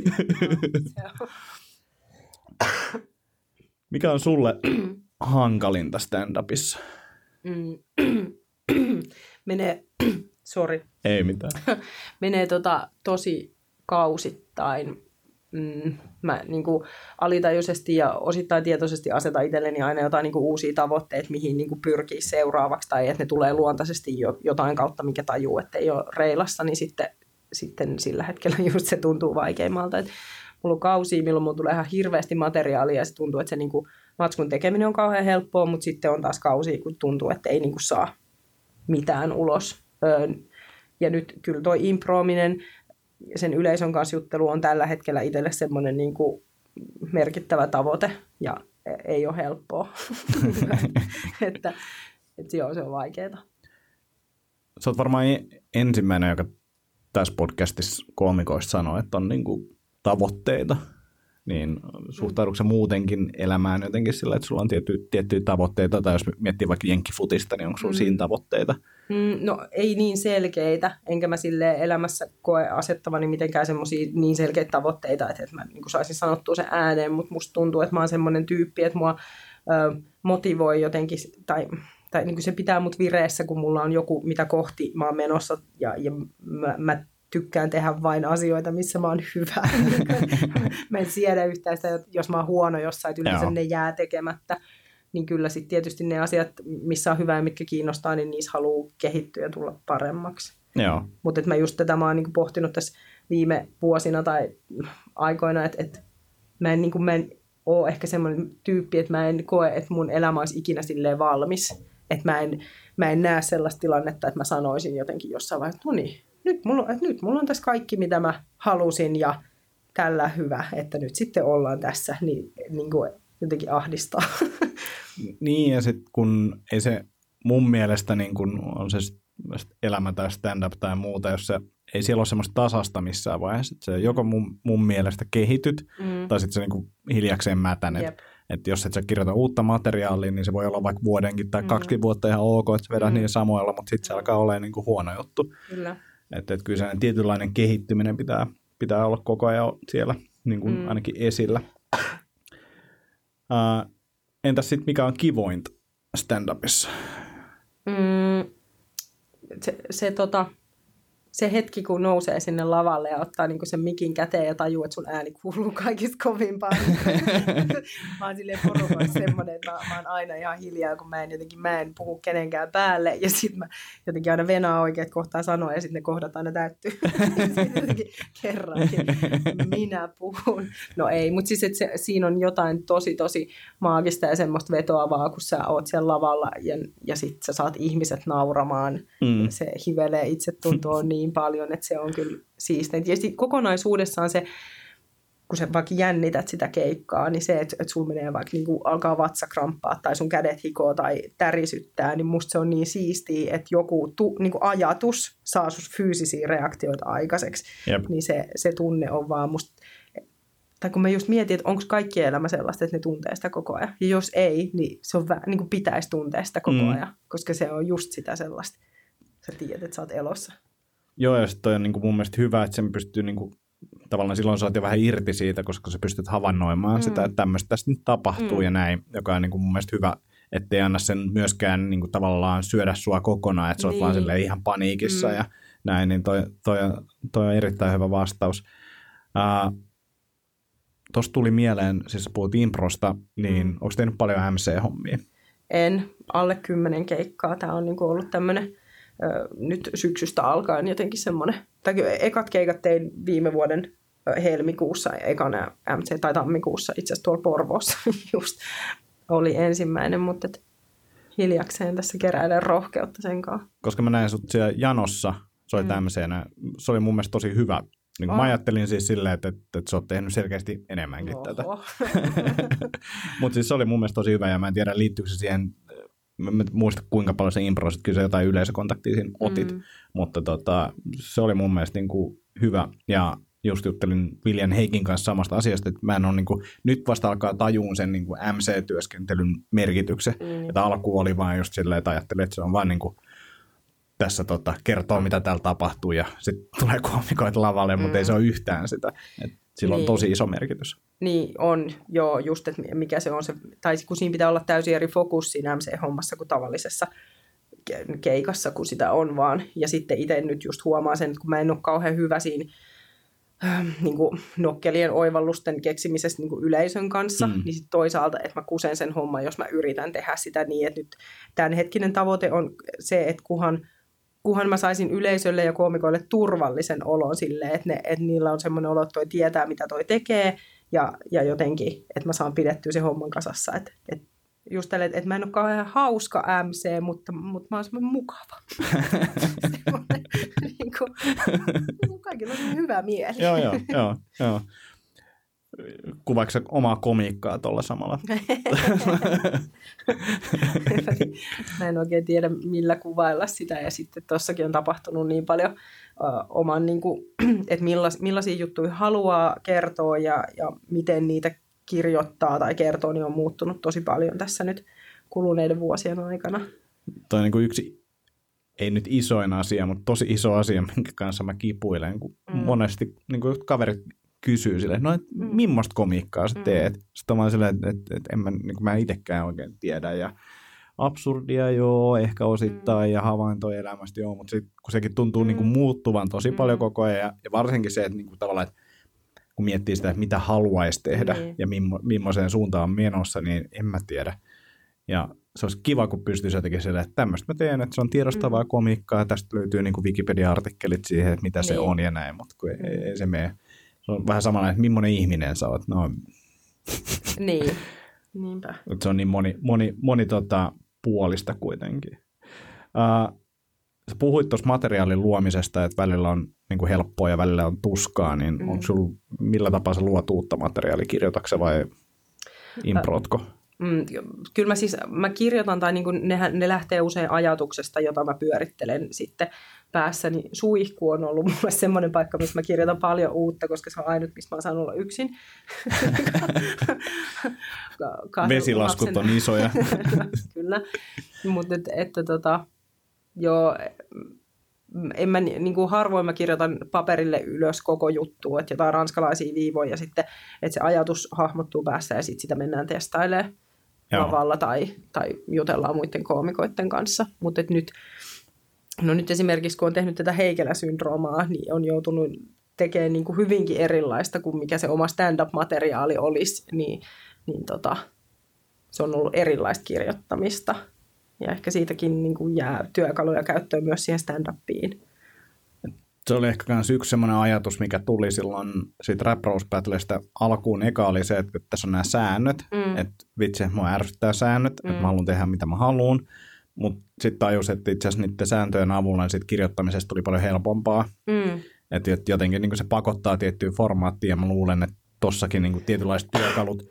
Mikä on sulle hankalinta stand-upissa? Menee... Sori. Ei mitään. Menee tota, tosi kausittain. Mm, mä niin kuin alitajuisesti ja osittain tietoisesti asetan itselleni aina jotain niin kuin uusia tavoitteita, mihin niin kuin pyrkii seuraavaksi, tai että ne tulee luontaisesti jo, jotain kautta, mikä tajuu, että ei ole reilassa, niin sitten, sitten sillä hetkellä just se tuntuu vaikeimmalta. Et mulla on kausia, milloin mulla tulee ihan hirveästi materiaalia, ja se tuntuu, että se niin kuin matskun tekeminen on kauhean helppoa, mutta sitten on taas kausia, kun tuntuu, että ei niin kuin saa mitään ulos. Ja nyt kyllä tuo improominen, sen yleisön kanssa juttelu on tällä hetkellä itselle semmoinen niin kuin merkittävä tavoite ja ei ole helppoa. että, että joo, se on vaikeaa. Sä oot varmaan ensimmäinen, joka tässä podcastissa koomikoista sanoo, että on niin kuin tavoitteita. Niin suhtaudutko sä muutenkin elämään jotenkin sillä, että sulla on tietty, tiettyjä tavoitteita, tai jos miettii vaikka jenkkifutista, niin onko sulla mm. siinä tavoitteita? Mm, no ei niin selkeitä, enkä mä silleen elämässä koe asettavani mitenkään semmoisia niin selkeitä tavoitteita, että, että mä niin kuin saisin sanottua sen ääneen, mutta musta tuntuu, että mä oon semmoinen tyyppi, että mua ö, motivoi jotenkin, tai, tai niin kuin se pitää mut vireessä, kun mulla on joku, mitä kohti mä oon menossa, ja, ja mä, mä tykkään tehdä vain asioita, missä mä oon hyvä. Mä en siedä yhtään sitä, jos mä oon huono jossain, että yleensä Joo. ne jää tekemättä. Niin kyllä sitten tietysti ne asiat, missä on hyvä ja mitkä kiinnostaa, niin niissä haluaa kehittyä ja tulla paremmaksi. Mutta mä just tätä mä oon niinku pohtinut tässä viime vuosina tai aikoina, että et mä, en, niinku, mä en ole ehkä semmoinen tyyppi, että mä en koe, että mun elämä olisi ikinä silleen valmis. Että mä en, mä en näe sellaista tilannetta, että mä sanoisin jotenkin jossain vaiheessa, että no niin, nyt mulla, että nyt mulla on tässä kaikki, mitä mä halusin ja tällä hyvä, että nyt sitten ollaan tässä, niin, niin kuin jotenkin ahdistaa. Niin, ja sitten kun ei se mun mielestä niin kun on se elämä tai stand-up tai muuta, jos se, ei siellä ole semmoista tasasta missään vaiheessa, että se joko mun, mun mielestä kehityt, mm. tai sitten se niin kuin hiljakseen mätänet. Yep. Että jos et sä kirjoita uutta materiaalia, niin se voi olla vaikka vuodenkin tai mm. kaksikin vuotta ihan ok, että sä vedät mm. niin samoilla, mutta sitten se alkaa olemaan niin kuin huono juttu. Kyllä. Että et kyllä sellainen tietynlainen kehittyminen pitää, pitää olla koko ajan siellä niin kuin mm. ainakin esillä. Uh, entäs sitten mikä on kivointa stand-upissa? Mm, se, se, tota, se hetki, kun nousee sinne lavalle ja ottaa niinku sen mikin käteen ja tajuu, että sun ääni kuuluu kaikista kovimpaan. Mä oon silleen porukoissa semmoinen, että mä, mä oon aina ihan hiljaa, kun mä en jotenkin mä en puhu kenenkään päälle. Ja sit mä jotenkin aina venaan oikeat kohtaa sanoa ja sitten ne kohdat aina täyttyy. Sitten jotenkin kerrankin minä puhun. No ei, mutta siis että se, siinä on jotain tosi tosi maagista ja semmoista vetoavaa, kun sä oot siellä lavalla ja, ja sit sä saat ihmiset nauramaan. Mm. Se hivelee itsetuntoa niin paljon, että se on kyllä siistiä. Ja kokonaisuudessaan se, kun sä vaikka jännität sitä keikkaa, niin se, että, että sulla menee vaikka niin kuin alkaa vatsa kramppaa tai sun kädet hikoo tai tärisyttää, niin musta se on niin siistiä, että joku tu, niin kuin ajatus saa sus fyysisiä reaktioita aikaiseksi. Jep. Niin se, se tunne on vaan musta, tai kun mä just mietin, että onko kaikki elämä sellaista, että ne tuntee sitä koko ajan. Ja jos ei, niin se on niin kuin pitäisi tuntea sitä koko mm. ajan, koska se on just sitä sellaista. Sä tiedät, että sä oot elossa. Joo, ja sitten on niin kuin mun mielestä hyvä, että sen pystyy niin kuin, tavallaan silloin saat jo vähän irti siitä, koska sä pystyt havainnoimaan mm. sitä, että tämmöistä tässä nyt tapahtuu mm. ja näin, joka on niin kuin mun mielestä hyvä, ettei anna sen myöskään niin kuin tavallaan syödä sua kokonaan, että sä oot niin. vaan silleen ihan paniikissa mm. ja näin, niin toi, toi, toi on erittäin hyvä vastaus. Uh, Tuossa tuli mieleen, siis puhut improsta, niin mm. onko tehnyt paljon M C-hommia? En, alle kymmenen keikkaa. Tämä on niin kuin ollut tämmöinen nyt syksystä alkaen jotenkin semmoinen, tai ekat keikat tein viime vuoden helmikuussa, ekana M C tai tammikuussa itse asiassa tuolla Porvoossa just oli ensimmäinen, mutta et hiljakseen tässä keräilen rohkeutta sen kanssa. Koska mä näin sut siellä janossa, se oli mm. tämmöisenä, se oli mun mielestä tosi hyvä. Niin oh. Mä ajattelin siis silleen, että, että, että sä oot tehnyt selkeästi enemmänkin Oho. tätä. Mutta siis se oli mun mielestä tosi hyvä ja mä en tiedä liittyykö se siihen. Mä en muista kuinka paljon se impro, kyllä se jotain yleisökontaktia siinä otit, mm. mutta tota, se oli mun mielestä niin kuin hyvä. Ja just juttelin Viljan Heikin kanssa samasta asiasta, että mä en ole niin kuin, nyt vasta alkaa tajuun sen niin kuin M C-työskentelyn merkityksen. Mm. Että alkuun oli vaan just silleen, että ajattelin, että se on vaan niin kuin, tässä tota, kertoo, mitä täällä tapahtuu ja sitten tulee koomikoita lavalle, mm. mutta ei se ole yhtään sitä. Et sillä on niin. tosi iso merkitys. Niin on, joo, just, että mikä se on se, tai kun siinä pitää olla täysin eri fokus siinä M C-hommassa kuin tavallisessa keikassa, kun sitä on vaan. Ja sitten itse nyt just huomaan sen, että kun mä en ole kauhean hyvä siinä äh, niin kuin nokkelien oivallusten keksimisessä niin kuin yleisön kanssa, mm. niin sitten toisaalta, että mä kusen sen homman, jos mä yritän tehdä sitä niin, että nyt tämänhetkinen tavoite on se, että kunhan kunhan mä saisin yleisölle ja koomikoille turvallisen olon silleen, että, ne, että niillä on semmoinen olo, että toi tietää, mitä toi tekee, ja, ja jotenkin, että mä saan pidettyä sen homman kasassa. Että, että just tälle, että mä en ole kauhean hauska M C, mutta, mutta mä oon semmoinen mukava. semmoinen, niin kuin, kaikilla on hyvä mieli. joo, joo, joo, joo. Kuvaatko sä omaa komiikkaa tuolla samalla? Mä en oikein tiedä, millä kuvailla sitä. Ja sitten tuossakin on tapahtunut niin paljon uh, oman, niin kuin, että millais, millaisia juttuja haluaa kertoa ja, ja miten niitä kirjoittaa tai kertoo, niin on muuttunut tosi paljon tässä nyt kuluneiden vuosien aikana. Toi on niin kuin yksi, ei nyt isoin asia, mutta tosi iso asia, minkä kanssa mä kipuilen, kun mm. monesti niin kuin kaverit kysyy silleen, no, että mm. millaista komiikkaa sä teet? Mm. Sitten on vaan silleen, että, että, että en mä, niin kuin mä itsekään oikein tiedä. Ja absurdia joo, ehkä osittain mm. ja havaintoja elämästä joo, mutta sitten kun sekin tuntuu mm. niin kuin muuttuvan tosi mm. paljon koko ajan. Ja, ja varsinkin se, että niin kuin tavallaan, että kun miettii sitä, että mitä haluaisi tehdä mm. ja mimmo, millaiseen suuntaan on menossa, niin en mä tiedä. Ja se olisi kiva, kun pystyisi jotenkin silleen, että tämmöistä mä teen, että se on tiedostavaa mm. komiikkaa. Tästä löytyy niin kuin Wikipedia-artikkelit siihen, että mitä niin. se on ja näin, mutta kun ei, ei se mene. Se on vähän samanlainen, että millainen ihminen sä oot. No, Niin, niinpä. Se on niin moni, moni, moni tota, puolista kuitenkin. Uh, sä puhuit tuossa materiaalin luomisesta, että välillä on niin kuin helppoa ja välillä on tuskaa, niin mm. onko sulla, millä tapaa sä luot uutta materiaalia? Kirjoitatko vai improotko? Mm, kyllä mä siis, mä kirjoitan, tai niin kuin nehän, ne lähtee usein ajatuksesta, jota mä pyörittelen sitten päässäni. Suihku on ollut mulle semmoinen paikka, missä mä kirjoitan paljon uutta, koska se on ainut, missä mä oon saanut olla yksin. Vesilaskut on isoja. Kyllä, mutta että, että tota, joo, en mä, niin kuin harvoin mä kirjoitan paperille ylös koko juttua, että jotain ranskalaisia viivoja ja sitten, että se ajatus hahmottuu päässä ja sitten sitä mennään testailemaan lavalla tai, tai jutellaan muiden koomikoiden kanssa. Mutta nyt, no nyt esimerkiksi kun on tehnyt tätä Heikelä-syndroomaa, niin on joutunut tekemään niin kuin hyvinkin erilaista kuin mikä se oma stand-up-materiaali olisi, niin, niin tota, se on ollut erilaista kirjoittamista. Ja ehkä siitäkin niin kuin jää työkaluja käyttöön myös siihen stand-upiin. Se oli ehkä myös yksi sellainen ajatus, mikä tuli silloin siitä Rap Roast Battlesta alkuun. Eka oli se, että tässä on nämä säännöt, mm. että vitsi, mua ärsyttää säännöt, mm. että mä haluan tehdä mitä mä haluan. Mutta sitten tajus, että itse asiassa niiden sääntöjen avulla niin siitä kirjoittamisesta tuli paljon helpompaa. Mm. Että jotenkin niin kuin se pakottaa tiettyyn formaattiin ja mä luulen, että tossakin niin kuin tietynlaiset työkalut,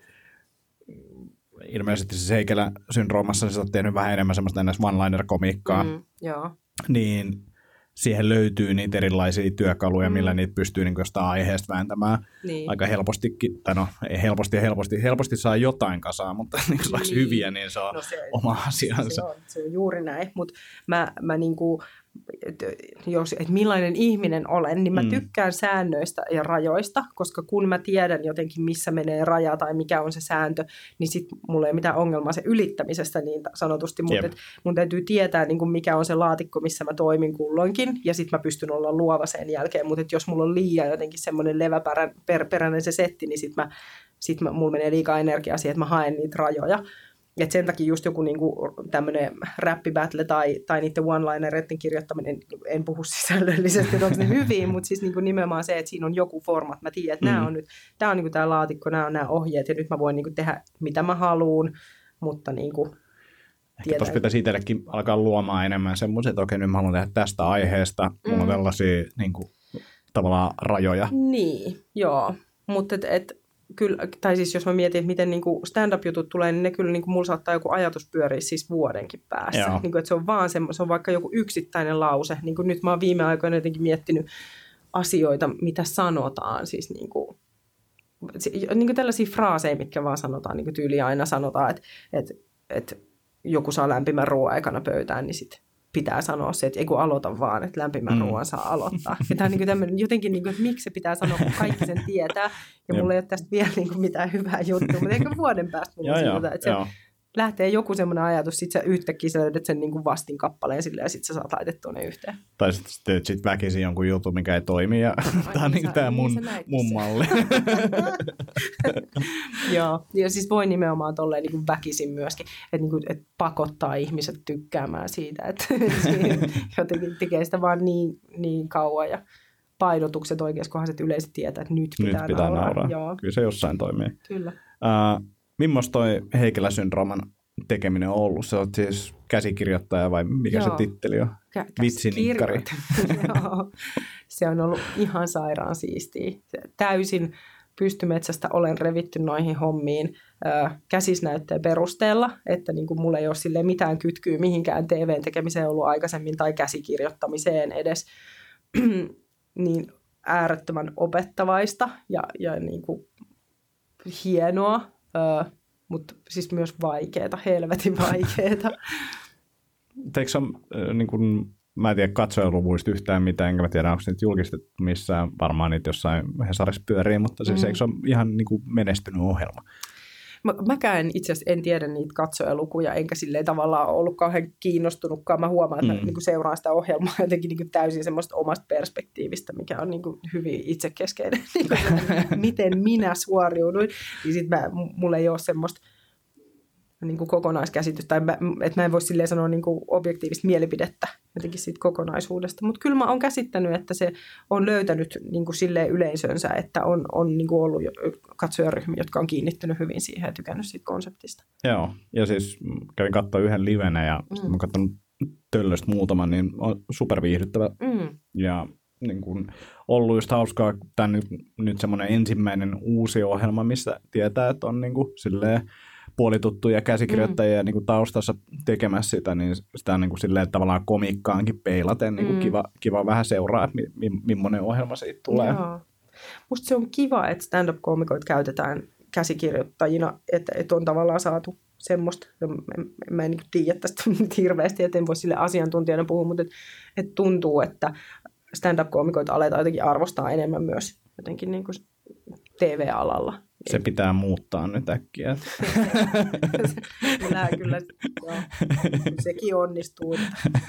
ilmeisesti se Heikelä-syndroomassa sä oot tehnyt vähän enemmän semmoista ennäs one-liner-komiikkaa, mm, joo. Niin siihen löytyy niitä erilaisia työkaluja, mm. millä niitä pystyy niin jostain aiheesta vääntämään niin. Aika helpostikin, tai no ei helposti ja helposti, helposti saa jotain kasaa, mutta niin jos niin. hyviä, niin se on no se, oma asiansa. Se on, se on juuri näin, mutta mä, mä niinku, jos, että millainen ihminen olen, niin mä mm. tykkään säännöistä ja rajoista, koska kun mä tiedän jotenkin, missä menee raja tai mikä on se sääntö, niin sit mulla ei ole mitään ongelmaa se ylittämisestä niin sanotusti, mutta yep. mun täytyy tietää, niin kuin mikä on se laatikko, missä mä toimin kulloinkin, ja sitten mä pystyn olla luova sen jälkeen, mutta jos mulla on liian jotenkin semmoinen leväperäinen se setti, niin sitten mä, sit mä, mulla menee liikaa energiaa siihen, että mä haen niitä rajoja. Et sen takia just joku niinku tämmöinen räppibattle tai, tai niiden one-linereiden kirjoittaminen, en puhu sisällöllisesti, että onko ne hyviä, mutta siis niinku nimenomaan se, että siinä on joku format. Mä tiedän, että mm. nämä on nyt, tämä on niinku tämä laatikko, nämä on nämä ohjeet ja nyt mä voin niinku tehdä mitä mä haluun, mutta niinku ehkä tuossa pitäisi itsellekin alkaa luomaan enemmän semmoisia, että okei, nyt mä haluan tehdä tästä aiheesta, mulla on tällaisia niinku, tavallaan rajoja. Niin, joo, mutta et, et kyllä, tai siis jos mä mietin, että miten niinku stand-up-jutut tulee, niin ne kyllä niinku mulla saattaa joku ajatus pyöriä siis vuodenkin päässä. Niinku, että se on vaan se, se on vaikka joku yksittäinen lause. Niinku nyt mä oon viime aikoina jotenkin miettinyt asioita, mitä sanotaan. Siis niinku, niinku tällaisia fraaseja, mitkä vaan sanotaan, niinku tyyliin aina sanotaan, että, että, että joku saa lämpimän ruoan aikana pöytään, niin sitten pitää sanoa se, että ei kun aloita vaan, että lämpimän mm. ruoan saa aloittaa. Ja tämä on niin tämmöinen, jotenkin, niin kuin, että miksi se pitää sanoa, kun kaikki sen tietää. Ja mulla ei ole tästä vielä niin kuin mitään hyvää juttua, mutta ehkä vuoden päästä mulla on siitä, että se lähtee joku semmoinen ajatus, sitten sä yhtäkkiä sä löydät sen niin kuin vastinkappaleen sille, ja sitten sä saat laitettua ne yhteen. Tai sitten teet sit väkisin jonkun jutun, mikä ei toimi, ja tämä on niin tämä mun, mun malli. Joo, ja siis voi nimenomaan tolleen niin kuin väkisin myöskin, että, niin kuin, että pakottaa ihmiset tykkäämään siitä, että jotenkin tekee sitä vaan niin, niin kauan, ja painotukset oikeassa kohdassa, että yleisesti tietää, että nyt pitää, nyt pitää nauraa. nauraa. Joo. Kyllä se jossain toimii. Kyllä. Uh, Millaista toi Heikelä-syndrooman tekeminen on ollut? Se on siis käsikirjoittaja vai mikä Joo. se titteli on? Kä- Vitsinikkari. Joo. Se on ollut ihan sairaan siistiä. Täysin pystymetsästä olen revitty noihin hommiin ö, käsisnäytteen perusteella, että niin kuin mulla ei ole sille mitään kytkyä mihinkään T V:n tekemiseen ollut aikaisemmin tai käsikirjoittamiseen edes. Niin äärettömän opettavaista ja, ja niin kuin hienoa. Uh, mutta siis myös vaikeeta, helvetin vaikeeta. Teikö se on, niin kun, mä en tiedä katsojaluvuista yhtään mitään, enkä mä tiedä, onko niitä julkistettu missään, varmaan niitä jossain Hesarissa pyörii, mutta siis mm. eikö se ole ihan niin kuin menestynyt ohjelma? Mä, mäkään itse asiassa en tiedä niitä katsojalukuja, enkä silleen tavallaan ollut kauhean kiinnostunutkaan. Mä huomaan, että mm. mä niin kuin seuraan sitä ohjelmaa jotenkin niin kuin täysin semmoista omasta perspektiivistä, mikä on niin kuin hyvin itsekeskeinen. Miten minä suoriuduin. Niin sit mä, mulla ei ole semmoista niin kuin kokonaiskäsitys, tai mä, että mä en voi silleen sanoa niin kuin objektiivista mielipidettä jotenkin siitä kokonaisuudesta. Mutta kyllä mä oon käsittänyt, että se on löytänyt niin kuin silleen yleisönsä, että on, on niin kuin ollut katsojaryhmiä, jotka on kiinnittänyt hyvin siihen ja tykännyt siitä konseptista. Joo, ja siis kävin katsoa yhden livenä ja mm. mä katson Töllöstä muutaman, niin on superviihdyttävä. Mm. Ja niin kuin ollut just hauskaa, tämä nyt, nyt semmoinen ensimmäinen uusi ohjelma, missä tietää, että on niin kuin silleen puolituttuja käsikirjoittajia mm. niin kuin taustassa tekemässä sitä, niin sitä on niin kuin silleen tavallaan komikkaankin peilaten niin kuin mm. kiva, kiva vähän seuraa, että mi, mi, millainen ohjelma siitä tulee. Joo. Musta se on kiva, että stand-up-koomikoita käytetään käsikirjoittajina, että, että on tavallaan saatu semmoista, mä, mä en niin kuin tiedä tästä hirveästi, että en voi sille asiantuntijana puhua, mutta että, että tuntuu, että stand-up-koomikoita aletaan jotenkin arvostaa enemmän myös jotenkin niin kuin T V-alalla. Se pitää muuttaa nyt äkkiä. Minä kyllä, joo, sekin onnistuu.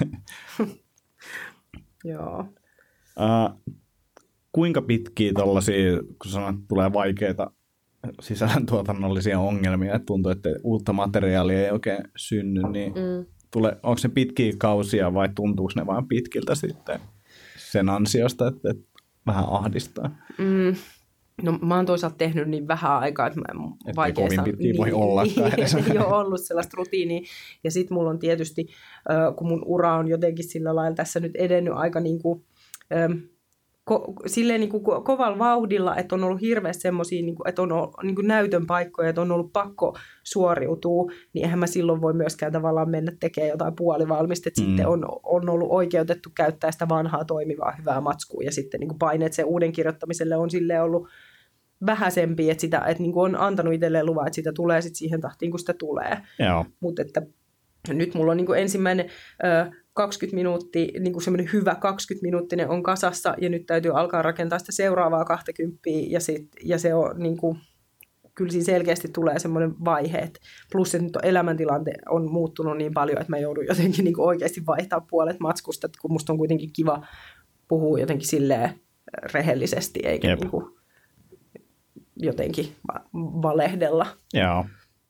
Joo. Uh, kuinka pitkiä tuollaisia, kun sanot, että tulee vaikeita sisällöntuotannollisia ongelmia, että tuntuu, että uutta materiaalia ei oikein synny, niin mm. tule, onko se pitkiä kausia vai tuntuuko ne vain pitkiltä sitten sen ansiosta, että, että vähän ahdistaa? Mm. No mä oon toisaalta tehnyt niin vähän aikaa, että mä en vaikea kovin pitkiä voi ollakaan. Ei ole ollut sellaista rutiinia. Ja sit mulla on tietysti, kun mun ura on jotenkin sillä lailla tässä nyt edennyt aika niin kuin, ko, silleen niin kuin ko, kovalla vauhdilla, että on ollut hirveästi semmoisia, niin että on ollut niin kuin näytön paikkoja, että on ollut pakko suoriutua, niin eihän mä silloin voi myöskään tavallaan mennä tekemään jotain puolivalmista, että mm. sitten on, on ollut oikeutettu käyttää sitä vanhaa toimivaa hyvää matskua, ja sitten niin kuin paineet sen uuden kirjoittamiselle on silleen ollut vähäisempi, että, sitä, että niin kuin on antanut itselleen luvan, että sitä tulee sitten siihen tahtiin, kun sitä tulee. Mutta että nyt mulla on niin kuin ensimmäinen ö, kaksikymmentä minuuttia, niin kuin semmoinen hyvä kaksikymmentä-minuuttinen on kasassa, ja nyt täytyy alkaa rakentaa sitä seuraavaa kaksikymmentä, ja, sit, ja se on niin kuin, kyllä siinä selkeästi tulee semmoinen vaihe, että plus että nyt elämäntilante on muuttunut niin paljon, että mä joudun jotenkin niin kuin oikeasti vaihtaa puolet matskusta, että kun musta on kuitenkin kiva puhua jotenkin silleen rehellisesti, eikä niin kuin jotenkin valehdella. Joo.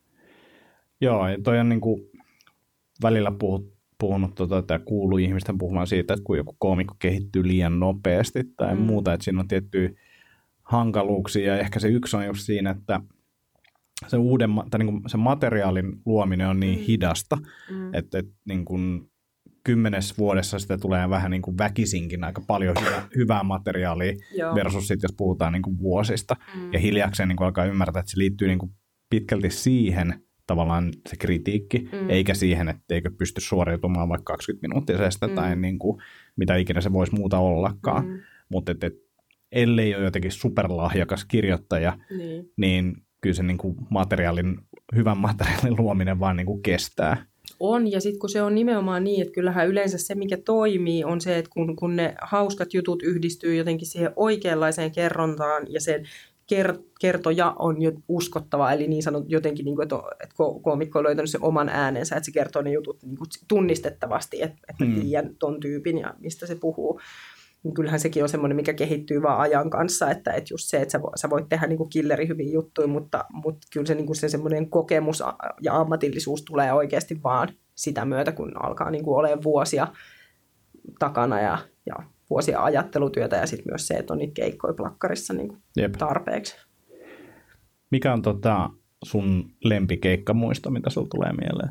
Joo, ja toi on niin kuin välillä puhut, puhunut, tota, että kuuluu ihmisten puhumaan siitä, että kun joku koomikko kehittyy liian nopeasti tai mm. muuta, että siinä on tiettyjä hankaluuksia, ja ehkä se yksi on just siinä, että se, uuden, tai niin kuin se materiaalin luominen on niin mm. hidasta, mm. että, että niin kuin kymmenes vuodessa sitä tulee vähän niin kuin väkisinkin aika paljon hyvä, hyvää materiaalia Joo. versus sitten, jos puhutaan niin kuin vuosista. Mm. Ja hiljakseen niin kuin alkaa ymmärtää, että se liittyy niin kuin pitkälti siihen tavallaan se kritiikki, mm. eikä siihen, etteikö pysty suoriutumaan vaikka kaksikymmentä minuuttisesta mm. tai niin kuin, mitä ikinä se voisi muuta ollakaan. Mm. Mutta et, et, ellei ole jotenkin superlahjakas kirjoittaja, niin, niin kyllä se niin kuin materiaalin, hyvän materiaalin luominen vaan niin kuin kestää. On, ja sitten kun se on nimenomaan niin, että kyllähän yleensä se, mikä toimii, on se, että kun, kun ne hauskat jutut yhdistyy jotenkin siihen oikeanlaiseen kerrontaan, ja sen ker- kertoja on jo uskottava, eli niin sanot jotenkin, niin kuin, että, että koomikko on löytänyt sen oman äänensä, että se kertoo ne jutut niin kuin tunnistettavasti, että, että mm. tiedän ton tyypin ja mistä se puhuu. Niin kyllähän sekin on semmoinen, mikä kehittyy vaan ajan kanssa, että, että just se, että sä, sä voit tehdä niin kuin killeri hyviä juttuja, mutta, mutta kyllä se, niin kuin se semmoinen kokemus ja ammatillisuus tulee oikeasti vaan sitä myötä, kun alkaa niin kuin olemaan vuosia takana ja, ja vuosia ajattelutyötä ja sitten myös se, että on niitä keikkoja plakkarissa niin kuin tarpeeksi. Mikä on tota sun lempikeikkamuisto, mitä sulla tulee mieleen?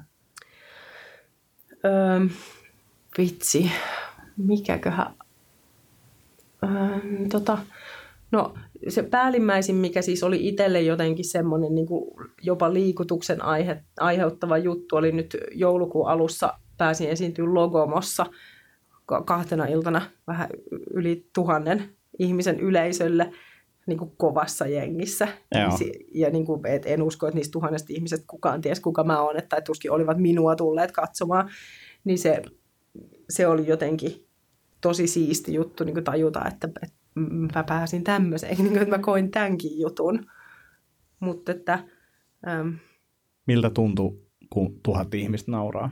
Öö, vitsi, mikäköhän... Öö, tota, no se päällimmäisin, mikä siis oli itselle jotenkin semmoinen niin kuin jopa liikutuksen aihe, aiheuttava juttu, oli nyt joulukuun alussa pääsin esiintyä Logomossa kahtena iltana vähän yli tuhannen ihmisen yleisölle niin kuin kovassa jengissä. Joo. Ja niin kuin, et en usko, että niistä tuhannesta ihmisestä kukaan ties kuka mä oon, että tuskin olivat minua tulleet katsomaan, niin se, se oli jotenkin tosi siisti juttu niin kuin tajuta, että, että mä pääsin tämmöiseen, niin kuin, että mä koin tämänkin jutun. Mutta että... Ähm, miltä tuntui, kun tuhat ihmistä nauraa?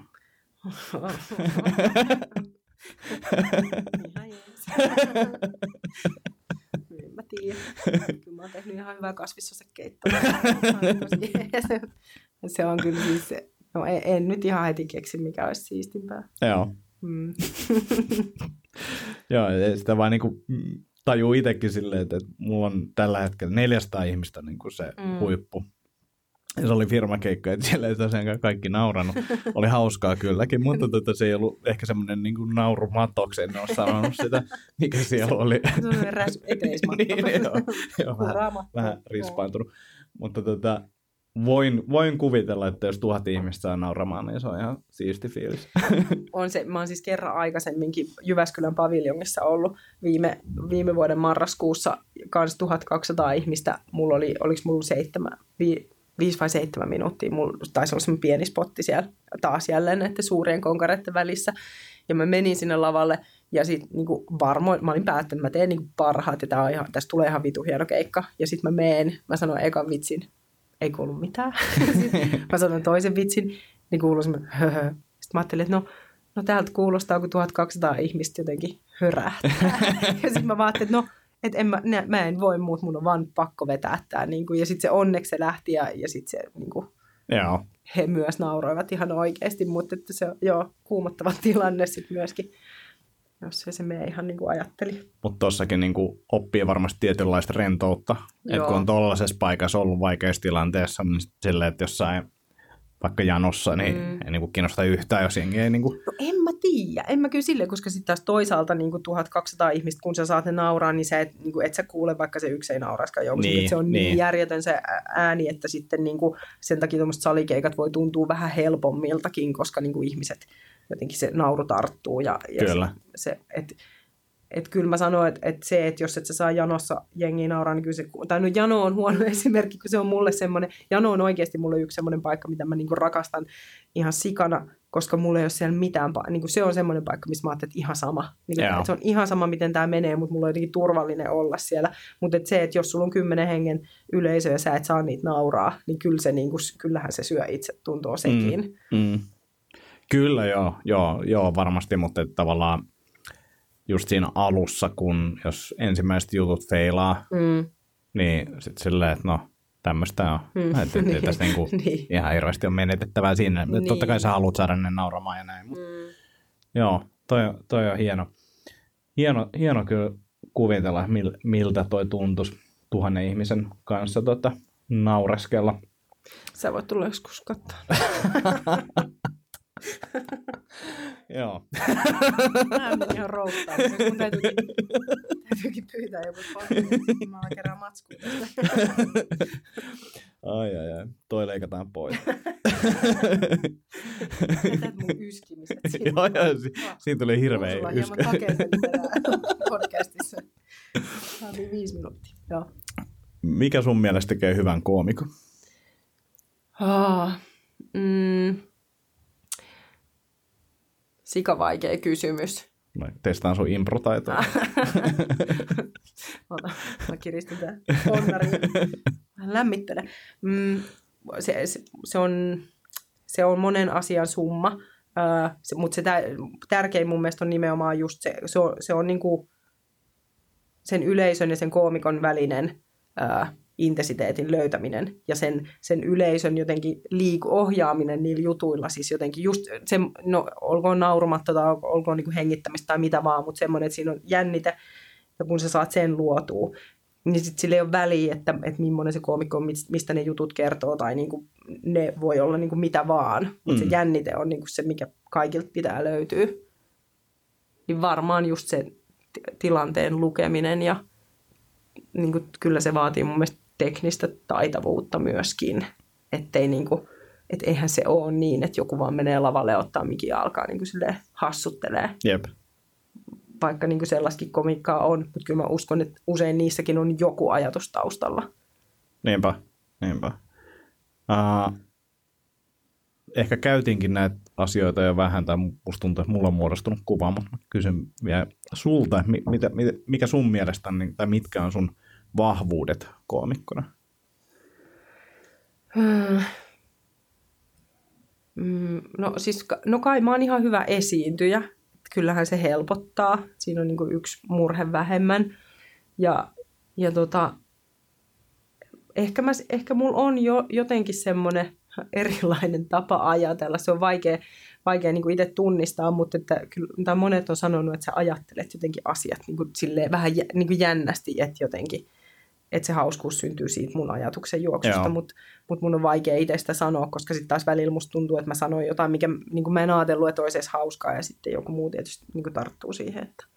Ihan jees. En mä tiedä. Kyllä mä oon tehnyt ihan hyvää kasvissosekeittoa. Se on kyllä siis, no en, en nyt ihan heti keksi, mikä olisi siistimpää. Joo. Mm. Joo, sitä vaan niinku tajuu itsekin silleen, että mulla on tällä hetkellä neljäsataa ihmistä niinku se mm. huippu. Ja se oli firmakeikka, että siellä ei tosiaan kaikki nauranut. Oli hauskaa kylläkin, mutta tota, se ei ollut ehkä semmoinen niin kuin naurumattoksi, en ole sanonut sitä, mikä siellä oli. Se on räs, eteismatto. Niin, joo, joo, vähän, vähän rispaantunut. Mutta tota, voin, voin kuvitella, että jos tuhat ihmistä saa nauramaan, niin se on ihan siisti fiilis. On se, mä oon siis kerran aikaisemminkin Jyväskylän paviljongissa ollut viime, viime vuoden marraskuussa kanssa tuhatkaksisataa ihmistä. Mulla oli, oliko mulla seitsemän, vi, viisi vai seitsemän minuuttia. Mulla taisi olla semmoinen pieni spotti siellä taas jälleen näiden suurien konkareiden välissä. Ja mä menin sinne lavalle ja sitten niinku varmoin, mä olin päättänyt, mä teen niinku parhaat ja tää on ihan, tästä tulee ihan vitu hieno keikka. Ja sitten mä meen, mä sanoin ekan vitsin, ei kuulu mitään. Mä sanoin toisen vitsin, niin kuului semmoinen höhö. Sitten mä ajattelin, että no, no täältä kuulostaa, kun tuhatkaksisataa ihmistä jotenkin hörähtää. Ja sitten mä ajattelin, että no, että en mä, mä en voi muut, mun on vaan pakko vetää tää. Niin kuin, ja sitten se onneksi se lähti ja, ja sitten se, niin kuin, joo. He myös nauroivat ihan oikeasti, mutta että se on joo, kuumottava tilanne sitten myöskin, jos se, se me ihan niin kuin ajatteli. Mutta tuossakin niin kuin oppii varmasti tietynlaista rentoutta, että kun on tuollaisessa paikassa ollut vaikeassa tilanteessa, niin silleen, että jossain vaikka janossa, niin mm. ei niin kuin kiinnosta yhtään, jos jengi ei niin kuin... No en mä tiedä, en mä kyllä silleen, koska sitten taas toisaalta niin kuin tuhatkaksisataa ihmistä, kun sä saat ne nauraa, niin sä et, niin kuin, et sä kuule, vaikka se yksi ei nauraiskaan joku. Niin, se on niin, niin järjetön se ääni, että sitten niin kuin, sen takia tuommoiset salikeikat voi tuntua vähän helpommiltakin, koska niin kuin ihmiset, jotenkin se nauru tarttuu. Ja, ja kyllä. Se, se, et, Että kyllä mä sanoin, että, että se, että jos et sä saa janossa jengiä nauraa, niin kyllä se, tai no jano on huono esimerkki, kun se on mulle semmoinen, jano on oikeasti mulle yksi semmoinen paikka, mitä mä niinku rakastan ihan sikana, koska mulla ei ole siellä mitään, niinku se on semmoinen paikka, missä mä ajattelin, että ihan sama. Niinku, että se on ihan sama, miten tämä menee, mutta mulla on jotenkin turvallinen olla siellä. Mutta et se, että jos sulla on kymmenen hengen yleisö ja sä et saa niitä nauraa, niin kyllä se, niinku, kyllähän se syö itse tuntuu sekin. Mm, mm. Kyllä joo, joo, joo varmasti, mutta että tavallaan just siinä alussa, kun jos ensimmäiset jutut feilaa, mm. niin sitten silleen, että no tämmöistä on. Mm. Että et, et tästä niinku niin. ihan hirveästi on menetettävää siinä. Niin. Totta kai sä haluat saada ne nauramaan ja näin. Mutta mm. joo, toi, toi on hieno. Hieno, hieno kyllä kuvitella, miltä toi tuntuisi tuhannen ihmisen kanssa tota, naureskella. Sä voit tulla joskus katsoa. Joo. Mä en ihan routtaa, mutta mun täytyykin, täytyykin pyytää joku paikka, mä alan kerran matskua tästä. Ai ai ai, toi leikataan pois. Jätät mun yskimiset. Joo, joo, si- siinä tuli hirveä yskä. yskä. Sulla hieman takeita podcastissa. Saatiin viisi minuuttia, joo. Mikä sun mielestä tekee hyvän koomikon? Oh, mm. Sikavaikea kysymys. Mä testaan sun improtaitoa. Ota, mä kiristän tää onnari. Vähän lämmittelen. Mm, se, se, se, on, se on monen asian summa, uh, se, mutta se tär, tärkein mun mielestä on nimenomaan just se, se on, se on niinku sen yleisön ja sen koomikon välinen uh, intensiteetin löytäminen ja sen, sen yleisön jotenkin liiku, ohjaaminen niillä jutuilla, siis jotenkin just se, no olkoon naurumatta tai olkoon niin kuin hengittämistä tai mitä vaan, mutta semmoinen, että siinä on jännite ja kun sä saat sen luotua, niin sitten sillä ei ole väliä, että, että millainen se koomikko on, mistä ne jutut kertoo tai niin kuin, ne voi olla niin kuin mitä vaan, mutta mm. se jännite on niin kuin se, mikä kaikilta pitää löytyä. Niin varmaan just se t- tilanteen lukeminen ja niin kuin, kyllä se vaatii mun mielestä teknistä taitavuutta myöskin, ettei niinku, et eihän se ole niin, että joku vaan menee lavalle ja ottaa mikin ja alkaa niinku silleen hassuttelee. Jep. Vaikka niinku sellaistakin komikkaa on, mutta kyllä mä uskon, että usein niissäkin on joku ajatus taustalla. Niinpä, niinpä. Uh, ehkä käytinkin näitä asioita jo vähän, tai musta tuntuu, että mulla on muodostunut kuva, mutta kysyn vielä sulta, mitä, mikä sun mielestä, tai mitkä on sun vahvuudet koomikkona? Hmm. No siis, no kai mä oon ihan hyvä esiintyjä. Kyllähän se helpottaa. Siinä on niin kuin yksi murhe vähemmän. Ja, ja tota, ehkä, mä, ehkä mulla on jo jotenkin semmoinen, erilainen tapa ajatella. Se on vaikea, vaikea niin kuin itse tunnistaa, mutta että kyllä, tai monet on sanonut, että sä ajattelet jotenkin asiat niin kuin silleen vähän niin kuin jännästi, että jotenkin että se hauskuus syntyy siitä mun ajatuksen juoksusta, mutta mut mun on vaikea itse sitä sanoa, koska sitten taas välillä musta tuntuu, että mä sanoin jotain, mikä niin kuin mä en ajatellut, että olisi edes hauskaa, ja sitten joku muu tietysti niin kuin tarttuu siihen. Että.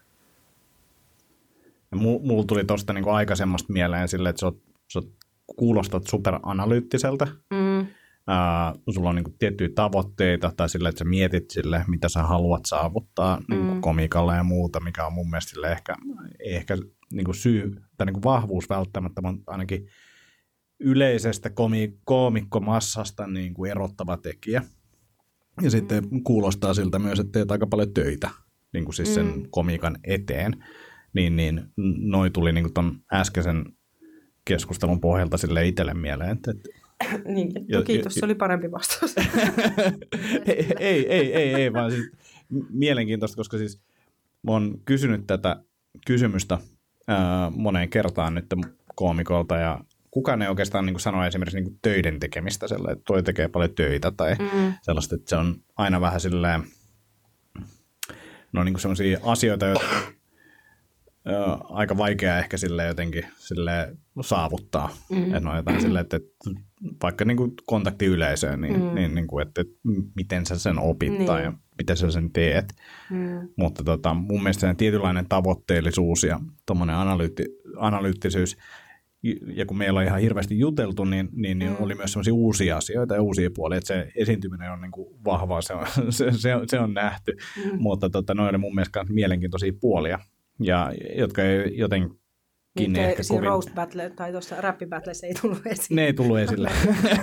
Mulla tuli tuosta niin aika semmoista mieleen silleen, että sä, oot, sä kuulostat superanalyyttiseltä. Mm. Uh, sulla on niin kuin tiettyjä tavoitteita, tai silleen, että sä mietit sille, mitä sä haluat saavuttaa mm. niin komiikalla ja muuta, mikä on mun mielestä sille ehkä, ehkä niin kuin syy, tai niin kuin vahvuus välttämättä, mutta ainakin yleisestä komi- koomikkomassasta niin kuin erottava tekijä. Ja mm. sitten kuulostaa siltä myös, että teet aika paljon töitä niin kuin siis sen mm. komiikan eteen. Niin, niin noi tuli niin kuin ton äskeisen keskustelun pohjalta sille itselle mieleen. Että, niin, no kiitos, se oli parempi vastaus. ei, ei, ei, ei, ei, vaan siis mielenkiintoista, koska siis mä oon kysynyt tätä kysymystä ää, moneen kertaan nyt koomikolta, ja kukaan ei oikeastaan niin kuin sano esimerkiksi niin kuin töiden tekemistä, sellainen, että toi tekee paljon töitä, tai mm. sellaista, että se on aina vähän silleen, no niin kuin sellaisia asioita, joita aika vaikea ehkä sille jotenkin sille saavuttaa. Mm. Että no jotain silleen, että, että vaikka niin kuin kontakti yleisöön, niin, mm. niin, niin kuin, että, että miten sä sen opit niin. tai miten sä sen teet. Mm. Mutta tota, mun mielestä sen tietynlainen tavoitteellisuus ja tommoinen analyytti, analyyttisyys, ja kun meillä on ihan hirveästi juteltu, niin, niin, niin mm. oli myös sellaisia uusia asioita ja uusia puolia, että se esiintyminen on niin kuin vahvaa, se on, se, se on, se on nähty, mm. mutta tota, ne oli mun mielestä mielenkiintoisia puolia. Ja jotka ei jotenkin niin, ehkä siinä kovin... roast battle tai tuossa räppibattleissa ei tullut esille. Ne ei tullut esille.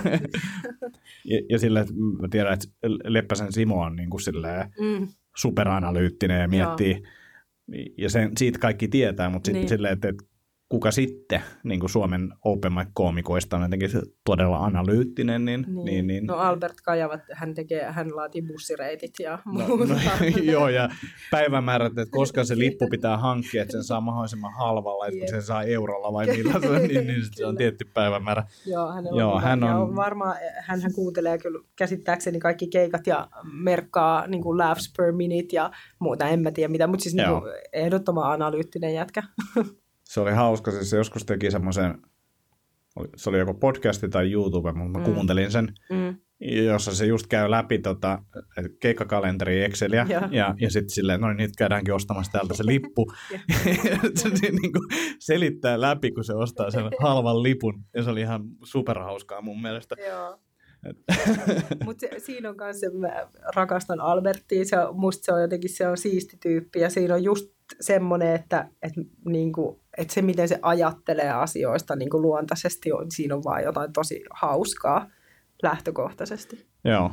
ja, ja sillä, että mä tiedän, että Leppäsen Simo on niin kuin silleen mm. superanalyyttinen ja miettii, Joo. ja sen, siitä kaikki tietää, mutta sitten niin. silleen, että, että kuka sitten niin kuin Suomen open mic-koomikoista on jotenkin todella analyyttinen. Niin, niin. Niin, niin. No Albert Kajavat, hän, tekee, hän laatii bussireitit ja muuta. No, no, joo, ja päivämäärät, että koska se lippu pitää hankkia, että sen saa mahdollisimman halvalla, että sen saa eurolla vai millä, niin, niin se on tietty päivämäärä. Joo, hänellä joo, on, hän on... on varmaan, hänhän kuuntelee kyllä käsittääkseni kaikki keikat ja merkkaa niin kuin laughs per minute ja muuta, en mä tiedä mitä, mutta siis niin kuin ehdottoman analyyttinen jätkä. Se oli hauska, siis se joskus teki semmoisen, se oli joko podcasti tai YouTube, mutta mä mm. kuuntelin sen, mm. jossa se just käy läpi tota, keikkakalenteri Exceliä, ja, ja, ja sitten silleen, no niin nyt käydäänkin ostamassa täältä se lippu. se niin kuin selittää läpi, kun se ostaa sen halvan lipun, ja se oli ihan superhauskaa mun mielestä. Joo. Mutta siinä on myös, mä rakastan Albertia, se on, musta se on jotenkin se on siisti tyyppi, ja siinä on just semmoinen, että, että, niinku, että se miten se ajattelee asioista niinku luontaisesti, on, siinä on vaan jotain tosi hauskaa lähtökohtaisesti. Joo.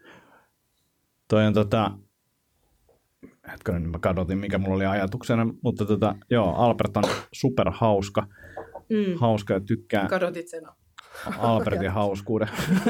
Toi on tota, hetken mä kadotin mikä mulla oli ajatuksena, mutta tota, joo, Albert on superhauska, mm. hauska ja tykkää. Kadotit sen. Albertin hauskuuden.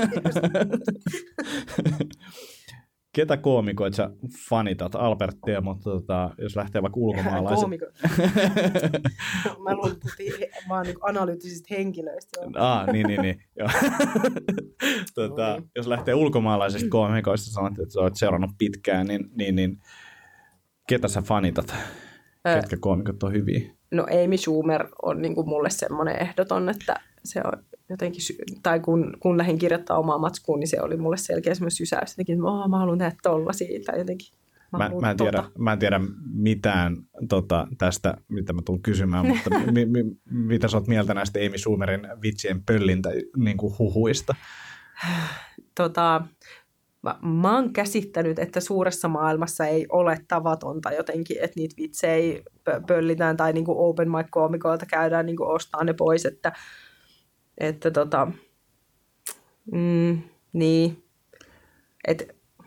Ketä koomikoita sä fanitat? Albertia, mutta tota, jos lähtee vaikka ulkomaalaiset. Koomikoita. Mä luulen, että mä oon niin analyyttisistä henkilöistä. Ah, niin, niin, niin. tota, no niin. Jos lähtee ulkomaalaisista koomikoista, sanot, että sä oot seurannut pitkään, niin, niin, niin ketä sä fanitat? Ketkä koomikot on hyviä? No Amy Schumer on niin kuin mulle semmoinen ehdoton, että se on jotenkin, tai kun, kun lähdin kirjoittaa omaa matskuun, niin se oli mulle selkeä semmoinen sysäys, jotenkin, että oh, mä haluan tehdä tollasia, tai jotenkin. Mä, mä, mä, en tiedä, tota. mä en tiedä mitään tota, tästä, mitä mä tulen kysymään, mutta mi, mi, mitä sä oot mieltä näistä Amy Schumerin vitsien pöllintä niin kuin huhuista? Tota, mä, mä oon käsittänyt, että suuressa maailmassa ei ole tavatonta jotenkin, että niitä vitsejä pöllitään tai niin kuin open mic-koomikoilta käydään niin kuin ostaa ne pois, että Että tota, mm, niin, että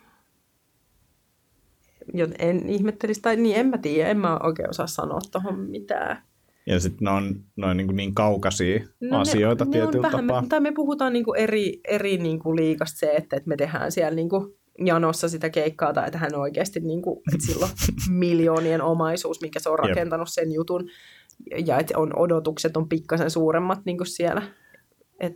en ihmettelisi, tai niin en mä tiedä, en mä oikein osaa sanoa tuohon mitään. Ja sitten ne on, ne on niin, niin kaukaisia no asioita ne, tietyllä ne tapaa. Me, tai me puhutaan niin kuin eri, eri niin kuin liigasta se, että, että me tehdään siellä niin kuin janossa sitä keikkaa, tai että hän oikeasti, niin kuin, että sillä on miljoonien omaisuus, minkä se on rakentanut sen jutun, ja että on, odotukset on pikkasen suuremmat niin kuin siellä. Että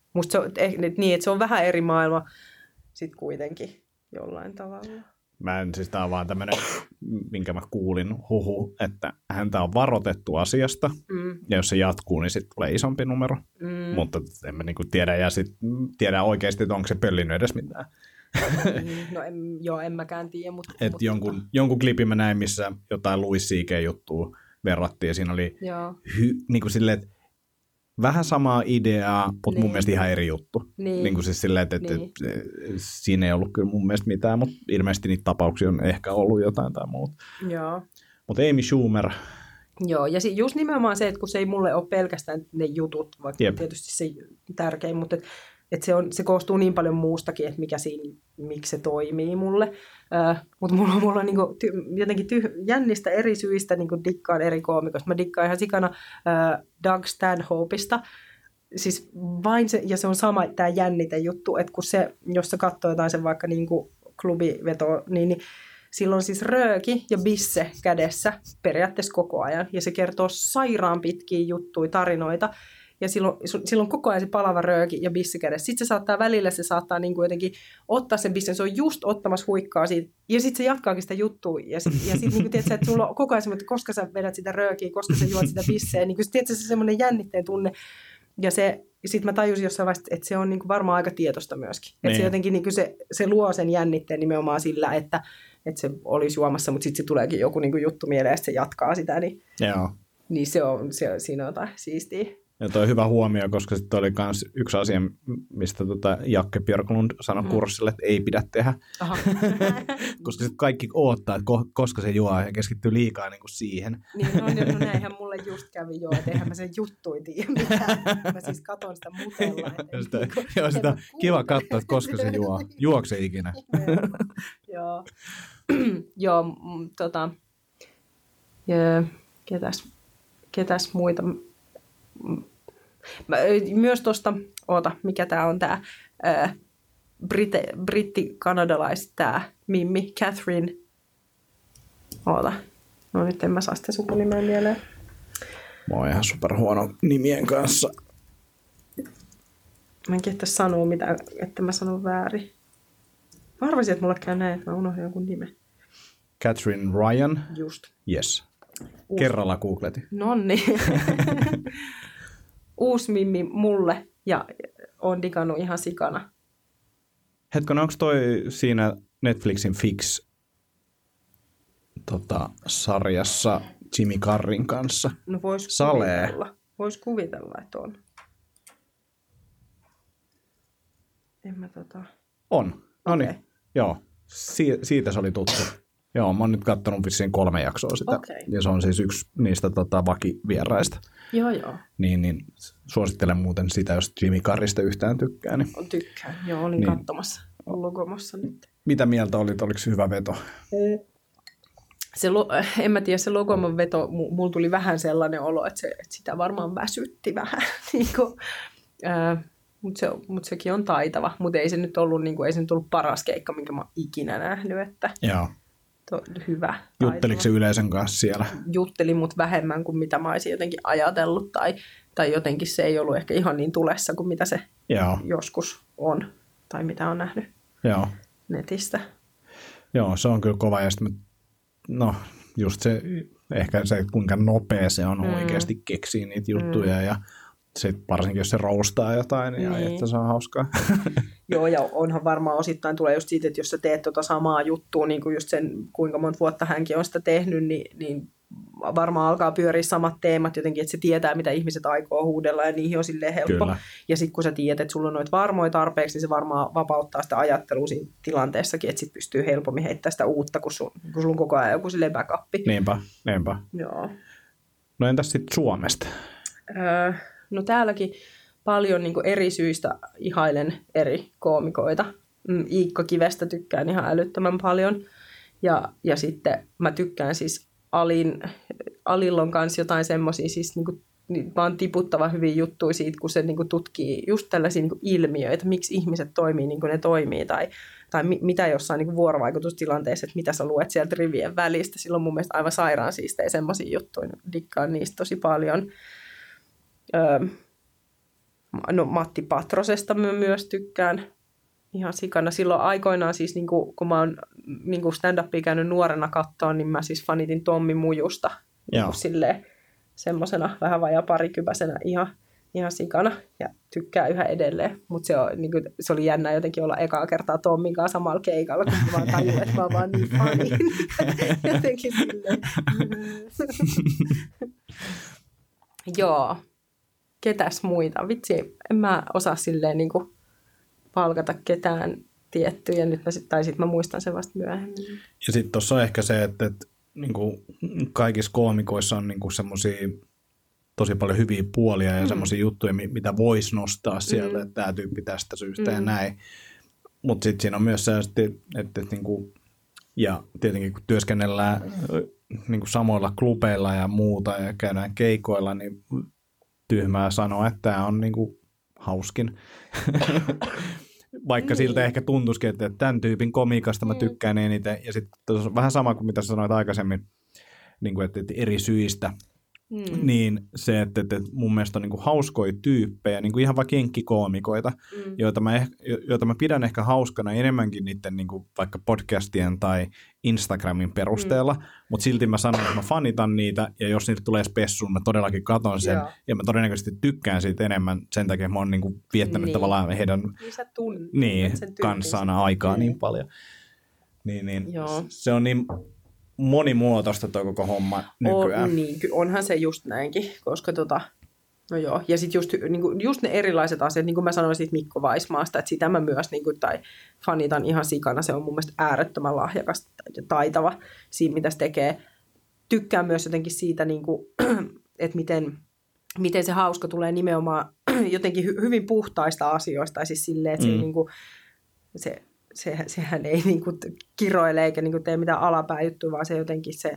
Musta se on, eh, niin, että se on vähän eri maailma sitten kuitenkin jollain tavalla. Mä en, siis tää on vaan tämmönen, minkä mä kuulin huhu, että häntä on varoitettu asiasta, mm. ja jos se jatkuu, niin sitten tulee isompi numero. Mm. Mutta en mä niinku tiedä, ja sitten tiedä oikeasti, että onko se pöllinyt edes mitään. No en, joo, en mäkään tiedä. Mutta, Et mutta jonkun, tota... jonkun klipin mä näin, missä jotain Louis C K-juttua verrattiin, ja siinä oli hy, niin kuin silleen, että vähän samaa ideaa, mutta niin. mun mielestä ihan eri juttu. Niin. Niin kuin siis silleen, että, että, niin. että siinä ei ollut kyllä mun mielestä mitään, mutta ilmeisesti niitä tapauksia on ehkä ollut jotain tai muuta. Joo. Mutta Amy Schumer. Joo, ja just nimenomaan se, että kun se ei mulle ole pelkästään ne jutut, vaikka Jep. tietysti se tärkein, mutta et, et se, on, se koostuu niin paljon muustakin, että mikä siinä, miksi se toimii mulle. Äh, mutta mulla, mulla on niinku ty, jotenkin tyh, jännistä eri syistä niinku dikkaan eri koomikoista. Mä dikkaan ihan sikana äh, Doug Stanhopeista. Siis vain se, ja se on sama tämä jännite juttu, että kun se, jos sä katsoo jotain sen vaikka niinku klubivetoa, niin, niin sillä on siis rööki ja bisse kädessä periaatteessa koko ajan. Ja se kertoo sairaan pitkiä juttuja, tarinoita. Ja silloin, silloin koko ajan se palava rööki ja bisse kädessä. Sitten se saattaa välillä, se saattaa niin kuin jotenkin ottaa sen bissen. Se on just ottamassa huikkaa siitä. Ja sitten se jatkaakin sitä juttua. Ja sitten ja sit, niin kuin, tiedätkö, että sulla on koko ajan semmoinen, että koska sä vedät sitä röökiä, koska sä juot sitä bisseä. Niin kuin, tiedätkö, se semmoinen jännitteen tunne. Ja sitten mä tajusin jossain vaiheessa, että se on niin kuin varmaan aika tietoista myöskin. Että se jotenkin niin kuin se, se luo sen jännitteen nimenomaan sillä, että että se olisi juomassa, mutta sitten se tuleekin joku niinku juttu mieleen, ja se jatkaa sitä, niin, Joo. niin se on, se, siinä on jotain siistiä. Ja toi on hyvä huomio, koska sitten oli myös yksi asia, mistä tota Jakke Björklund sanoi mm. kurssille, että ei pidä tehdä. Koska sitten kaikki odottaa, että ko- koska se juo ja keskittyy liikaa niin kuin siihen. Niin, no, no näinhän mulle just kävi jo, että eihän mä sen juttuin tiedä mitään. Mä siis katon sitä mutella. Sitä, niin kuin, joo, sitä kiva katsoa, että koska se juo. Juokse ikinä. Joo, joo tota, ja, ketäs, ketäs muita... Mä, myös tuosta, oota, mikä tää on tää ää, Brite, britti-kanadalais tää Mimmi, Catherine, oota, no nyt en mä saa sitä sukunimeä mieleen. Mä oon ihan superhuono nimien kanssa. Mä en kehtä sanoa mitään, että mä sanon väärin. Mä arvasin, että mulle käy näin, että mä unohdin jonkun nimen. Catherine Ryan. Just. Yes. Uusi. Kerralla googletin. Nonni. Uusi Mimmi mulle ja on digannut ihan sikana. Hetkonen, onko toi siinä Netflixin Fix tota, sarjassa Jimmy Carrin kanssa? No vois kuvitella. Vois kuvitella, että on. En mä tota... On. No niin. Okay. Joo. Si- siitä se oli tuttu. Joo, mä oon nyt katsonut vissiin kolme jaksoa sitä. Okay. Ja se on siis yksi niistä tota, vakivieraista. Joo, joo. Niin, niin suosittelen muuten sitä, jos Jimmy Carrista yhtään tykkää. Niin... Tykkään. Joo, olin niin. katsomassa Logomassa nyt. Mitä mieltä olit? Oliko se hyvä veto? Se, en mä tiedä, se Logomon veto, mulla tuli vähän sellainen olo, että, se, että sitä varmaan väsytti vähän. niin kuin, äh, Mutta se, mut sekin on taitava. Mutta ei se nyt ollut, niin kuin, ei se nyt ollut paras keikka, minkä mä oon ikinä nähnyt. Että Joo. To, hyvä. Taitava. Jutteliko se yleisön kanssa siellä? Jutteli, mutta vähemmän kuin mitä mä olisin jotenkin ajatellut. Tai, tai jotenkin se ei ollut ehkä ihan niin tulessa kuin mitä se Joo. joskus on. Tai mitä on nähnyt Joo. netistä. Joo, se on kyllä kova. Ja sitten, no, just se, ehkä se, kuinka nopea se on mm. oikeasti keksiä niitä juttuja. Mm. Ja sitten varsinkin, jos se roustaa jotain, niin, niin. että se on hauskaa. Joo, ja onhan varmaan osittain tulee just siitä, että jos sä teet tota samaa juttua, niin kuin just sen, kuinka monta vuotta hänkin on sitä tehnyt, niin, niin varmaan alkaa pyöriä samat teemat jotenkin, että se tietää, mitä ihmiset aikoo huudella, ja niihin on silleen helppo. Kyllä. Ja sitten kun sä tiedät, että sulla on noita varmoja tarpeeksi, niin se varmaan vapauttaa sitä ajattelua siinä tilanteessakin, että sit pystyy helpommin heittämään sitä uutta, kun, sun, kun sulla on koko ajan joku silleen backup. Niinpä, niinpä. Joo. No entäs sitten Suomesta? Öö, no täälläkin paljon niin kuin eri syistä ihailen eri koomikoita. Iikka Kivestä tykkään ihan älyttömän paljon. Ja, ja sitten mä tykkään siis Alin, Alilla on kanssa jotain semmoisia, siis niin kuin, vaan tiputtava hyviä juttuja siitä, kun se niin kuin tutkii just tällaisia niin kuin ilmiöitä, miksi ihmiset toimii niin kuin ne toimii, tai, tai mi, mitä jossain niin kuin vuorovaikutustilanteessa, että mitä sä luet sieltä rivien välistä. Silloin mun mielestä aivan sairaan siistejä semmoisia juttuja, dikkaan niistä tosi paljon. Öö, No Matti Patrosesta mä myös tykkään ihan sikana. Silloin aikoinaan siis, niin kuin, kun mä oon niin kuin stand-upia käynyt nuorena kattoon, niin mä siis fanitin Tommi Mujusta niin kuin silleen semmosena vähän vajaa parikypäisenä ihan, ihan sikana ja tykkää yhä edelleen. Mutta se, niin se oli jännä jotenkin olla ekaa kertaa Tommin kanssa samalla keikalla, kun mä vaan tajuin, että mä oon vaan niin fani. Jotenkin silleen. Joo. Ketäs muita? Vitsi, en mä osaa silleen niin kuin palkata ketään tiettyjä, nyt mä sit, tai sitten mä muistan sen vasta myöhemmin. Ja sitten tuossa on ehkä se, että, että niin kuin kaikissa koomikoissa on niin kuin semmoisia tosi paljon hyviä puolia ja mm. semmoisia juttuja, mitä voisi nostaa sieltä, mm. että tämä tyyppi tästä syystä mm. ja näin. Mutta sitten siinä on myös se, että, että, että niin kuin, ja tietenkin kun työskennellään niin kuin samoilla klubeilla ja muuta ja käydään keikoilla, niin tyhmää sanoa, että tämä on niin kuin hauskin. Vaikka niin. Siltä ehkä tuntuisikin, että tämän tyypin komiikasta mä tykkään mm. eniten. Ja sitten on vähän sama kuin mitä sä sanoit aikaisemmin, niin kuin, että, että eri syistä. Mm. Niin se, että, että mun mielestä on niin kuin hauskoja tyyppejä, niin kuin ihan vaikka jenkkikoomikoita, mm. joita, mä, joita mä pidän ehkä hauskana enemmänkin niiden niin kuin vaikka podcastien tai Instagramin perusteella, mm. mutta silti mä sanon, että mä fanitan niitä, ja jos niitä tulee spessuun, mä todellakin katon sen, yeah. ja mä todennäköisesti tykkään siitä enemmän sen takia, että mä oon niin kuin viettänyt niin. tavallaan heidän niin, kanssaan aikaa niin, niin paljon. Niin, niin. Se on niin monimuotoista tuo koko homma nykyään. On, niin, onhan se just näinkin, koska tota, no joo, ja sitten just, niinku, just ne erilaiset asiat, niin kuin mä sanoin siitä Mikko Vaismaasta, että sitä mä myös, niinku, tai fanitan ihan sikana, se on mun mielestä äärettömän lahjakas ja taitava siinä, mitä se tekee. Tykkään myös jotenkin siitä, niinku, että miten, miten se hauska tulee nimenomaan jotenkin hy, hyvin puhtaista asioista, tai siis silleen, että mm. se, niinku, se Se, sehän ei niinku kiroile eikä niinku tee mitään alapääjuttuja, vaan se jotenkin se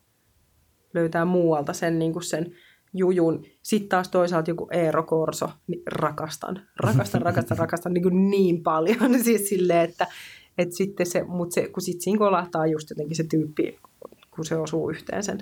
löytää muualta sen, niinku sen jujun. Sitten taas toisaalta joku Eero Korso, niin rakastan, rakastan, rakastan, rakastan niin, kuin niin paljon. Siis silleen, että, että sitten se, mutta se, kun sitten siinä kolahtaa just jotenkin se tyyppi, kun se osuu yhteen sen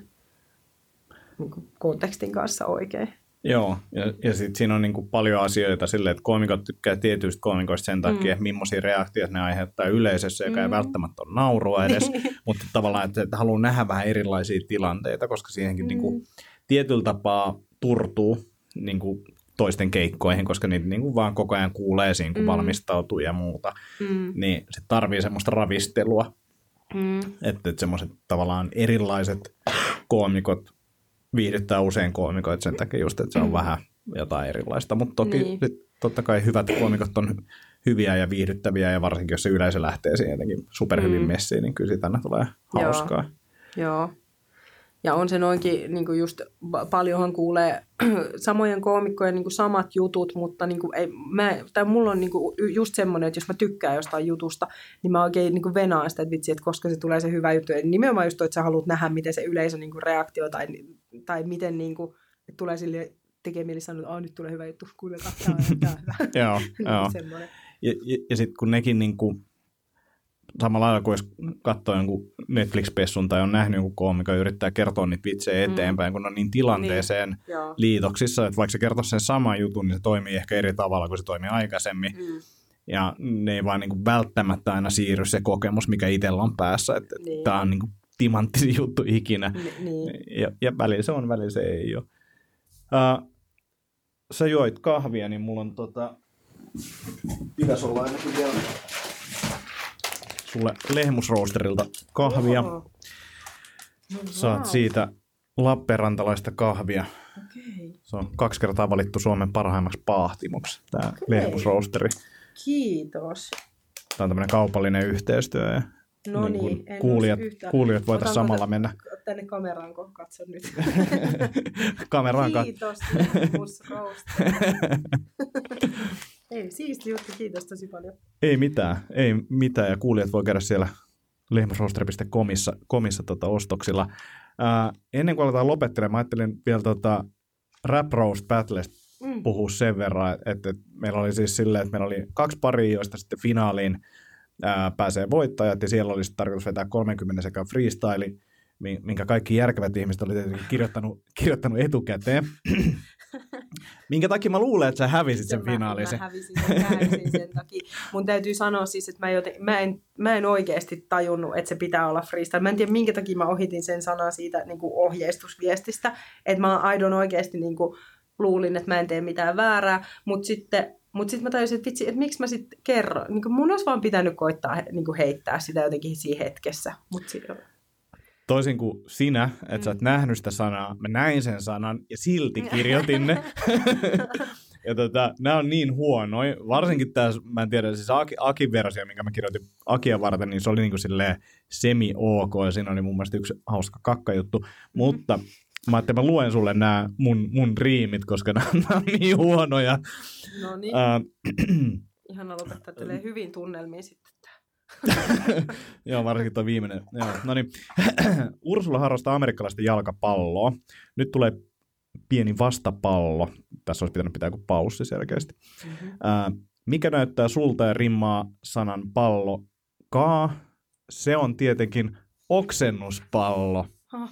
niin kuin kontekstin kanssa oikein. Joo, ja, ja sitten siinä on niin kuin paljon asioita silleen, että koomikot tykkää tietyistä koomikoista sen takia, mm. että millaisia reaktioita ne aiheuttaa yleisössä, joka mm. ei välttämättä ole naurua edes, mutta tavallaan, että, että haluaa nähdä vähän erilaisia tilanteita, koska siihenkin mm. niin kuin tietyllä tapaa turtuu niin kuin toisten keikkoihin, koska niitä niin kuin vaan koko ajan kuulee siinä, kun mm. valmistautuu ja muuta, mm. niin se tarvii semmoista ravistelua, mm. että, että semmoiset tavallaan erilaiset koomikot viihdyttää usein koomikoita sen takia just, että se on vähän jotain erilaista. Mutta toki niin. Totta kai hyvät koomikot on hyviä ja viihdyttäviä, ja varsinkin jos se yleisö lähtee siihen jotenkin superhyvin mm. messiin, niin kyllä siitä tulee hauskaa. Joo. Joo. Ja on se noinkin, niin kuin just paljonhan kuulee samojen koomikkojen niin kuin samat jutut, mutta niin kuin ei, mä, tai mulla on niin kuin just semmoinen, että jos mä tykkään jostain jutusta, niin mä oikein niin kuin venaan sitä, että vitsi, että koska se tulee se hyvä juttu. Ja nimenomaan just toi, että sä haluat nähdä, miten se yleisö niin kuin reaktio tai, tai miten niin kuin, että tulee sille tekee mieli sanoa, että nyt tulee hyvä juttu, kuunnelkaa, tämä on hyvä. Joo, joo. Ja, ja, ja sitten kun nekin niin kuin samalla lailla kuin jos katsoo jonkun Netflix-pessun tai on nähnyt jonkun koomikon ja yrittää kertoa niitä vitsejä eteenpäin, mm. kun on niin tilanteeseen niin, liitoksissa, että vaikka se kertoo sen saman jutun, niin se toimii ehkä eri tavalla kuin se toimii aikaisemmin. Mm. Ja ne ei vaan niin kuin välttämättä aina siirry se kokemus, mikä itsellä on päässä, että niin. Tämä on niin kuin timanttisin juttu ikinä. Niin. Ja, ja välillä se on, välillä se ei ole. Uh, sä joit kahvia, niin mulla on tota, pitäisi olla ainakin vielä sulle Lehmusroosterilta kahvia. Oh. No, saat wow. siitä Lappeenrantalaista kahvia. Okay. Se on kaksi kertaa valittu Suomen parhaimmaksi paahtimoksi, tämä okay. Lehmusroosteri. Kiitos. Tämä on tämmöinen kaupallinen yhteistyö. Ja no niin, niin, kuulijat, kuulijat voitaisiin samalla tätä, mennä. Tänne kameraan, kun katson nyt. Kameraan kat... Kiitos, Lehmusroosteri. Ei, siisti juttu, kiitos tosi paljon. Ei mitään, ei mitään, ja kuulijat voi käydä siellä lehmusroosteri piste comissa komissa tota, ostoksilla. Ää, ennen kuin aletaan lopettelemaan, ajattelin vielä tota Rap Roast Battlesta mm. puhua sen verran, että, että meillä oli siis silleen, että meillä oli kaksi paria, joista sitten finaaliin ää, pääsee voittajat, ja siellä olisi tarkoitus vetää kolmekymmentä sekä freestyle, minkä kaikki järkevät ihmiset oli tietenkin kirjoittanut, kirjoittanut etukäteen. Minkä takia mä luulen, että sä hävisit sen finaalisen? Mä hävisin sen täysin sen takia. Mun täytyy sanoa siis, että mä, joten, mä, en, mä en oikeasti tajunnut, että se pitää olla freestyle. Mä en tiedä, minkä takia mä ohitin sen sanan siitä niin kuin ohjeistusviestistä. Että mä aidon oikeasti niin kuin, luulin, että mä en tee mitään väärää. Mutta sitten mut sit mä tajusin, että vitsi, että miksi mä sitten kerron. Niin kuin mun olisi vaan pitänyt koittaa niin kuin heittää sitä jotenkin siinä hetkessä. Mut sit, toisin kuin sinä, että mm. sä oot nähnyt sitä sanaa, mä näin sen sanan ja silti kirjoitin ne. Ja tota, nämä on niin huonoja, varsinkin tässä, mä en tiedä, siis Aki, Akin versio, minkä mä kirjoitin Akia varten, niin se oli niinku silleen semi-ok, ja siinä oli mun mielestä yksi hauska kakkajuttu, mm. mutta mä ajattelin, mä luen sulle nämä mun, mun riimit, koska nämä on niin huonoja. No niin, uh, ihana lopettaa tälleen hyvin tunnelmiin sitten. Joo, varsinkin tuo viimeinen. Joo, no niin. Ursula harrastaa amerikkalaista jalkapalloa. Nyt tulee pieni vastapallo. Tässä olisi pitänyt pitää joku paussi selkeästi. Mm-hmm. Äh, mikä näyttää sulta ja rimmaa sanan pallo? Kaa. Se on tietenkin oksennuspallo.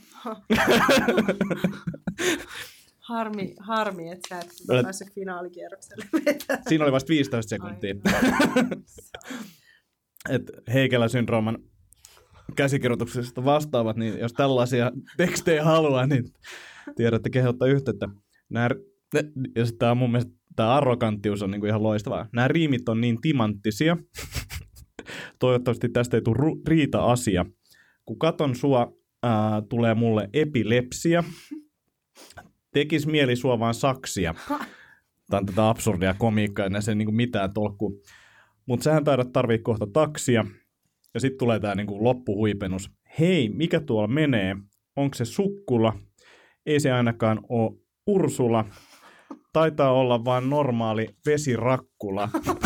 harmi, harmi, että sä et päässyt finaalikierrokselle. Siinä oli vasta viisitoista sekuntia. Että Heikelä-syndrooman käsikirjoituksesta vastaavat, niin jos tällaisia tekstejä haluaa, niin tiedätte kehottaa yhteyttä. Nämä, ja tämä mun mielestä tämä arroganttius on niin kuin ihan loistavaa. Nämä riimit on niin timanttisia. Toivottavasti tästä ei tule riita-asia. Kun katon sua, ää, tulee mulle epilepsia. Tekis mieli sua vaan saksia. Tämä on tätä absurdia komiikkaa, ja se ei niin mitään tolkkua. Mutta sähän taidat tarvii kohta taksia. Ja sitten tulee tämä niinku loppuhuipennus. Hei, mikä tuolla menee? Onko se sukkula? Ei se ainakaan ole Ursula. Taitaa olla vaan normaali vesirakkula.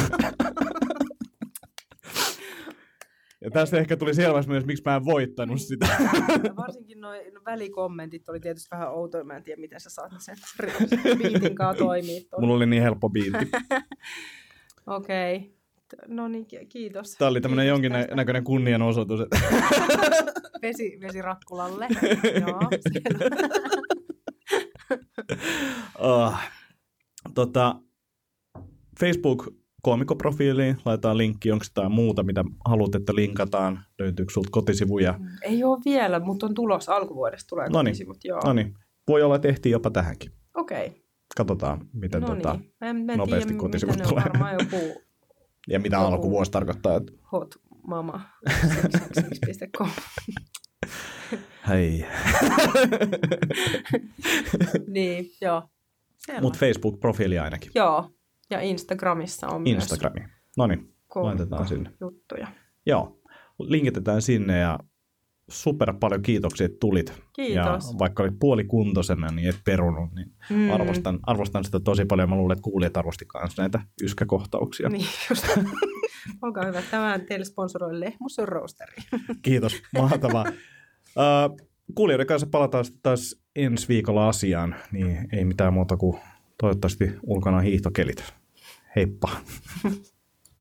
Ja tästä ehkä tuli selvästi myös, miksi mä en voittanut sitä. Varsinkin nuo välikommentit oli tietysti vähän outoja. Mä en tiedä, miten sä saat sen biitin kanssa toimii. Mulla oli niin helppo biitti. Okei. Okay. No niin, kiitos. Tämä oli tämmöinen jonkinnäköinen kunnianosoitus. Vesi, vesirakkulalle. Joo. oh. tota, Facebook-koomikoprofiiliin laitetaan linkki. Onko jotain muuta, mitä haluat, että linkataan? Löytyykö sulta kotisivuja? Ei ole vielä, mutta on tulossa. Alkuvuodesta tulee Noniin. kotisivut. Joo. Noniin. Voi olla, että ehtii jopa tähänkin. Okei. Okay. Katsotaan, miten Noniin. tota, mä en, mä en nopeasti tiedä, kotisivut tulee. Varmaan joku... Ja mitä Joku alkuvuosi tarkoittaa? Että... Hot mama piste com. Hei. Niin, joo. Mutta Facebook-profiili ainakin. Joo, ja Instagramissa on Instagrami. myös. No niin, laitetaan sinne. Juttuja. Joo, linkitetään sinne ja super paljon kiitoksia, että tulit. Kiitos. Ja vaikka olit puolikuntoisena, niin et perunut, niin mm. arvostan, arvostan sitä tosi paljon. Mä luulen, että kuulijat arvosti myös näitä yskäkohtauksia. Niin just. Olkaa hyvä. Tämä teille sponsoroi Lehmusen roosteri. Kiitos, mahtavaa. Uh, kuulijoiden kanssa palataan taas ensi viikolla asiaan, niin ei mitään muuta kuin toivottavasti ulkona hiihtokelit. Heippa.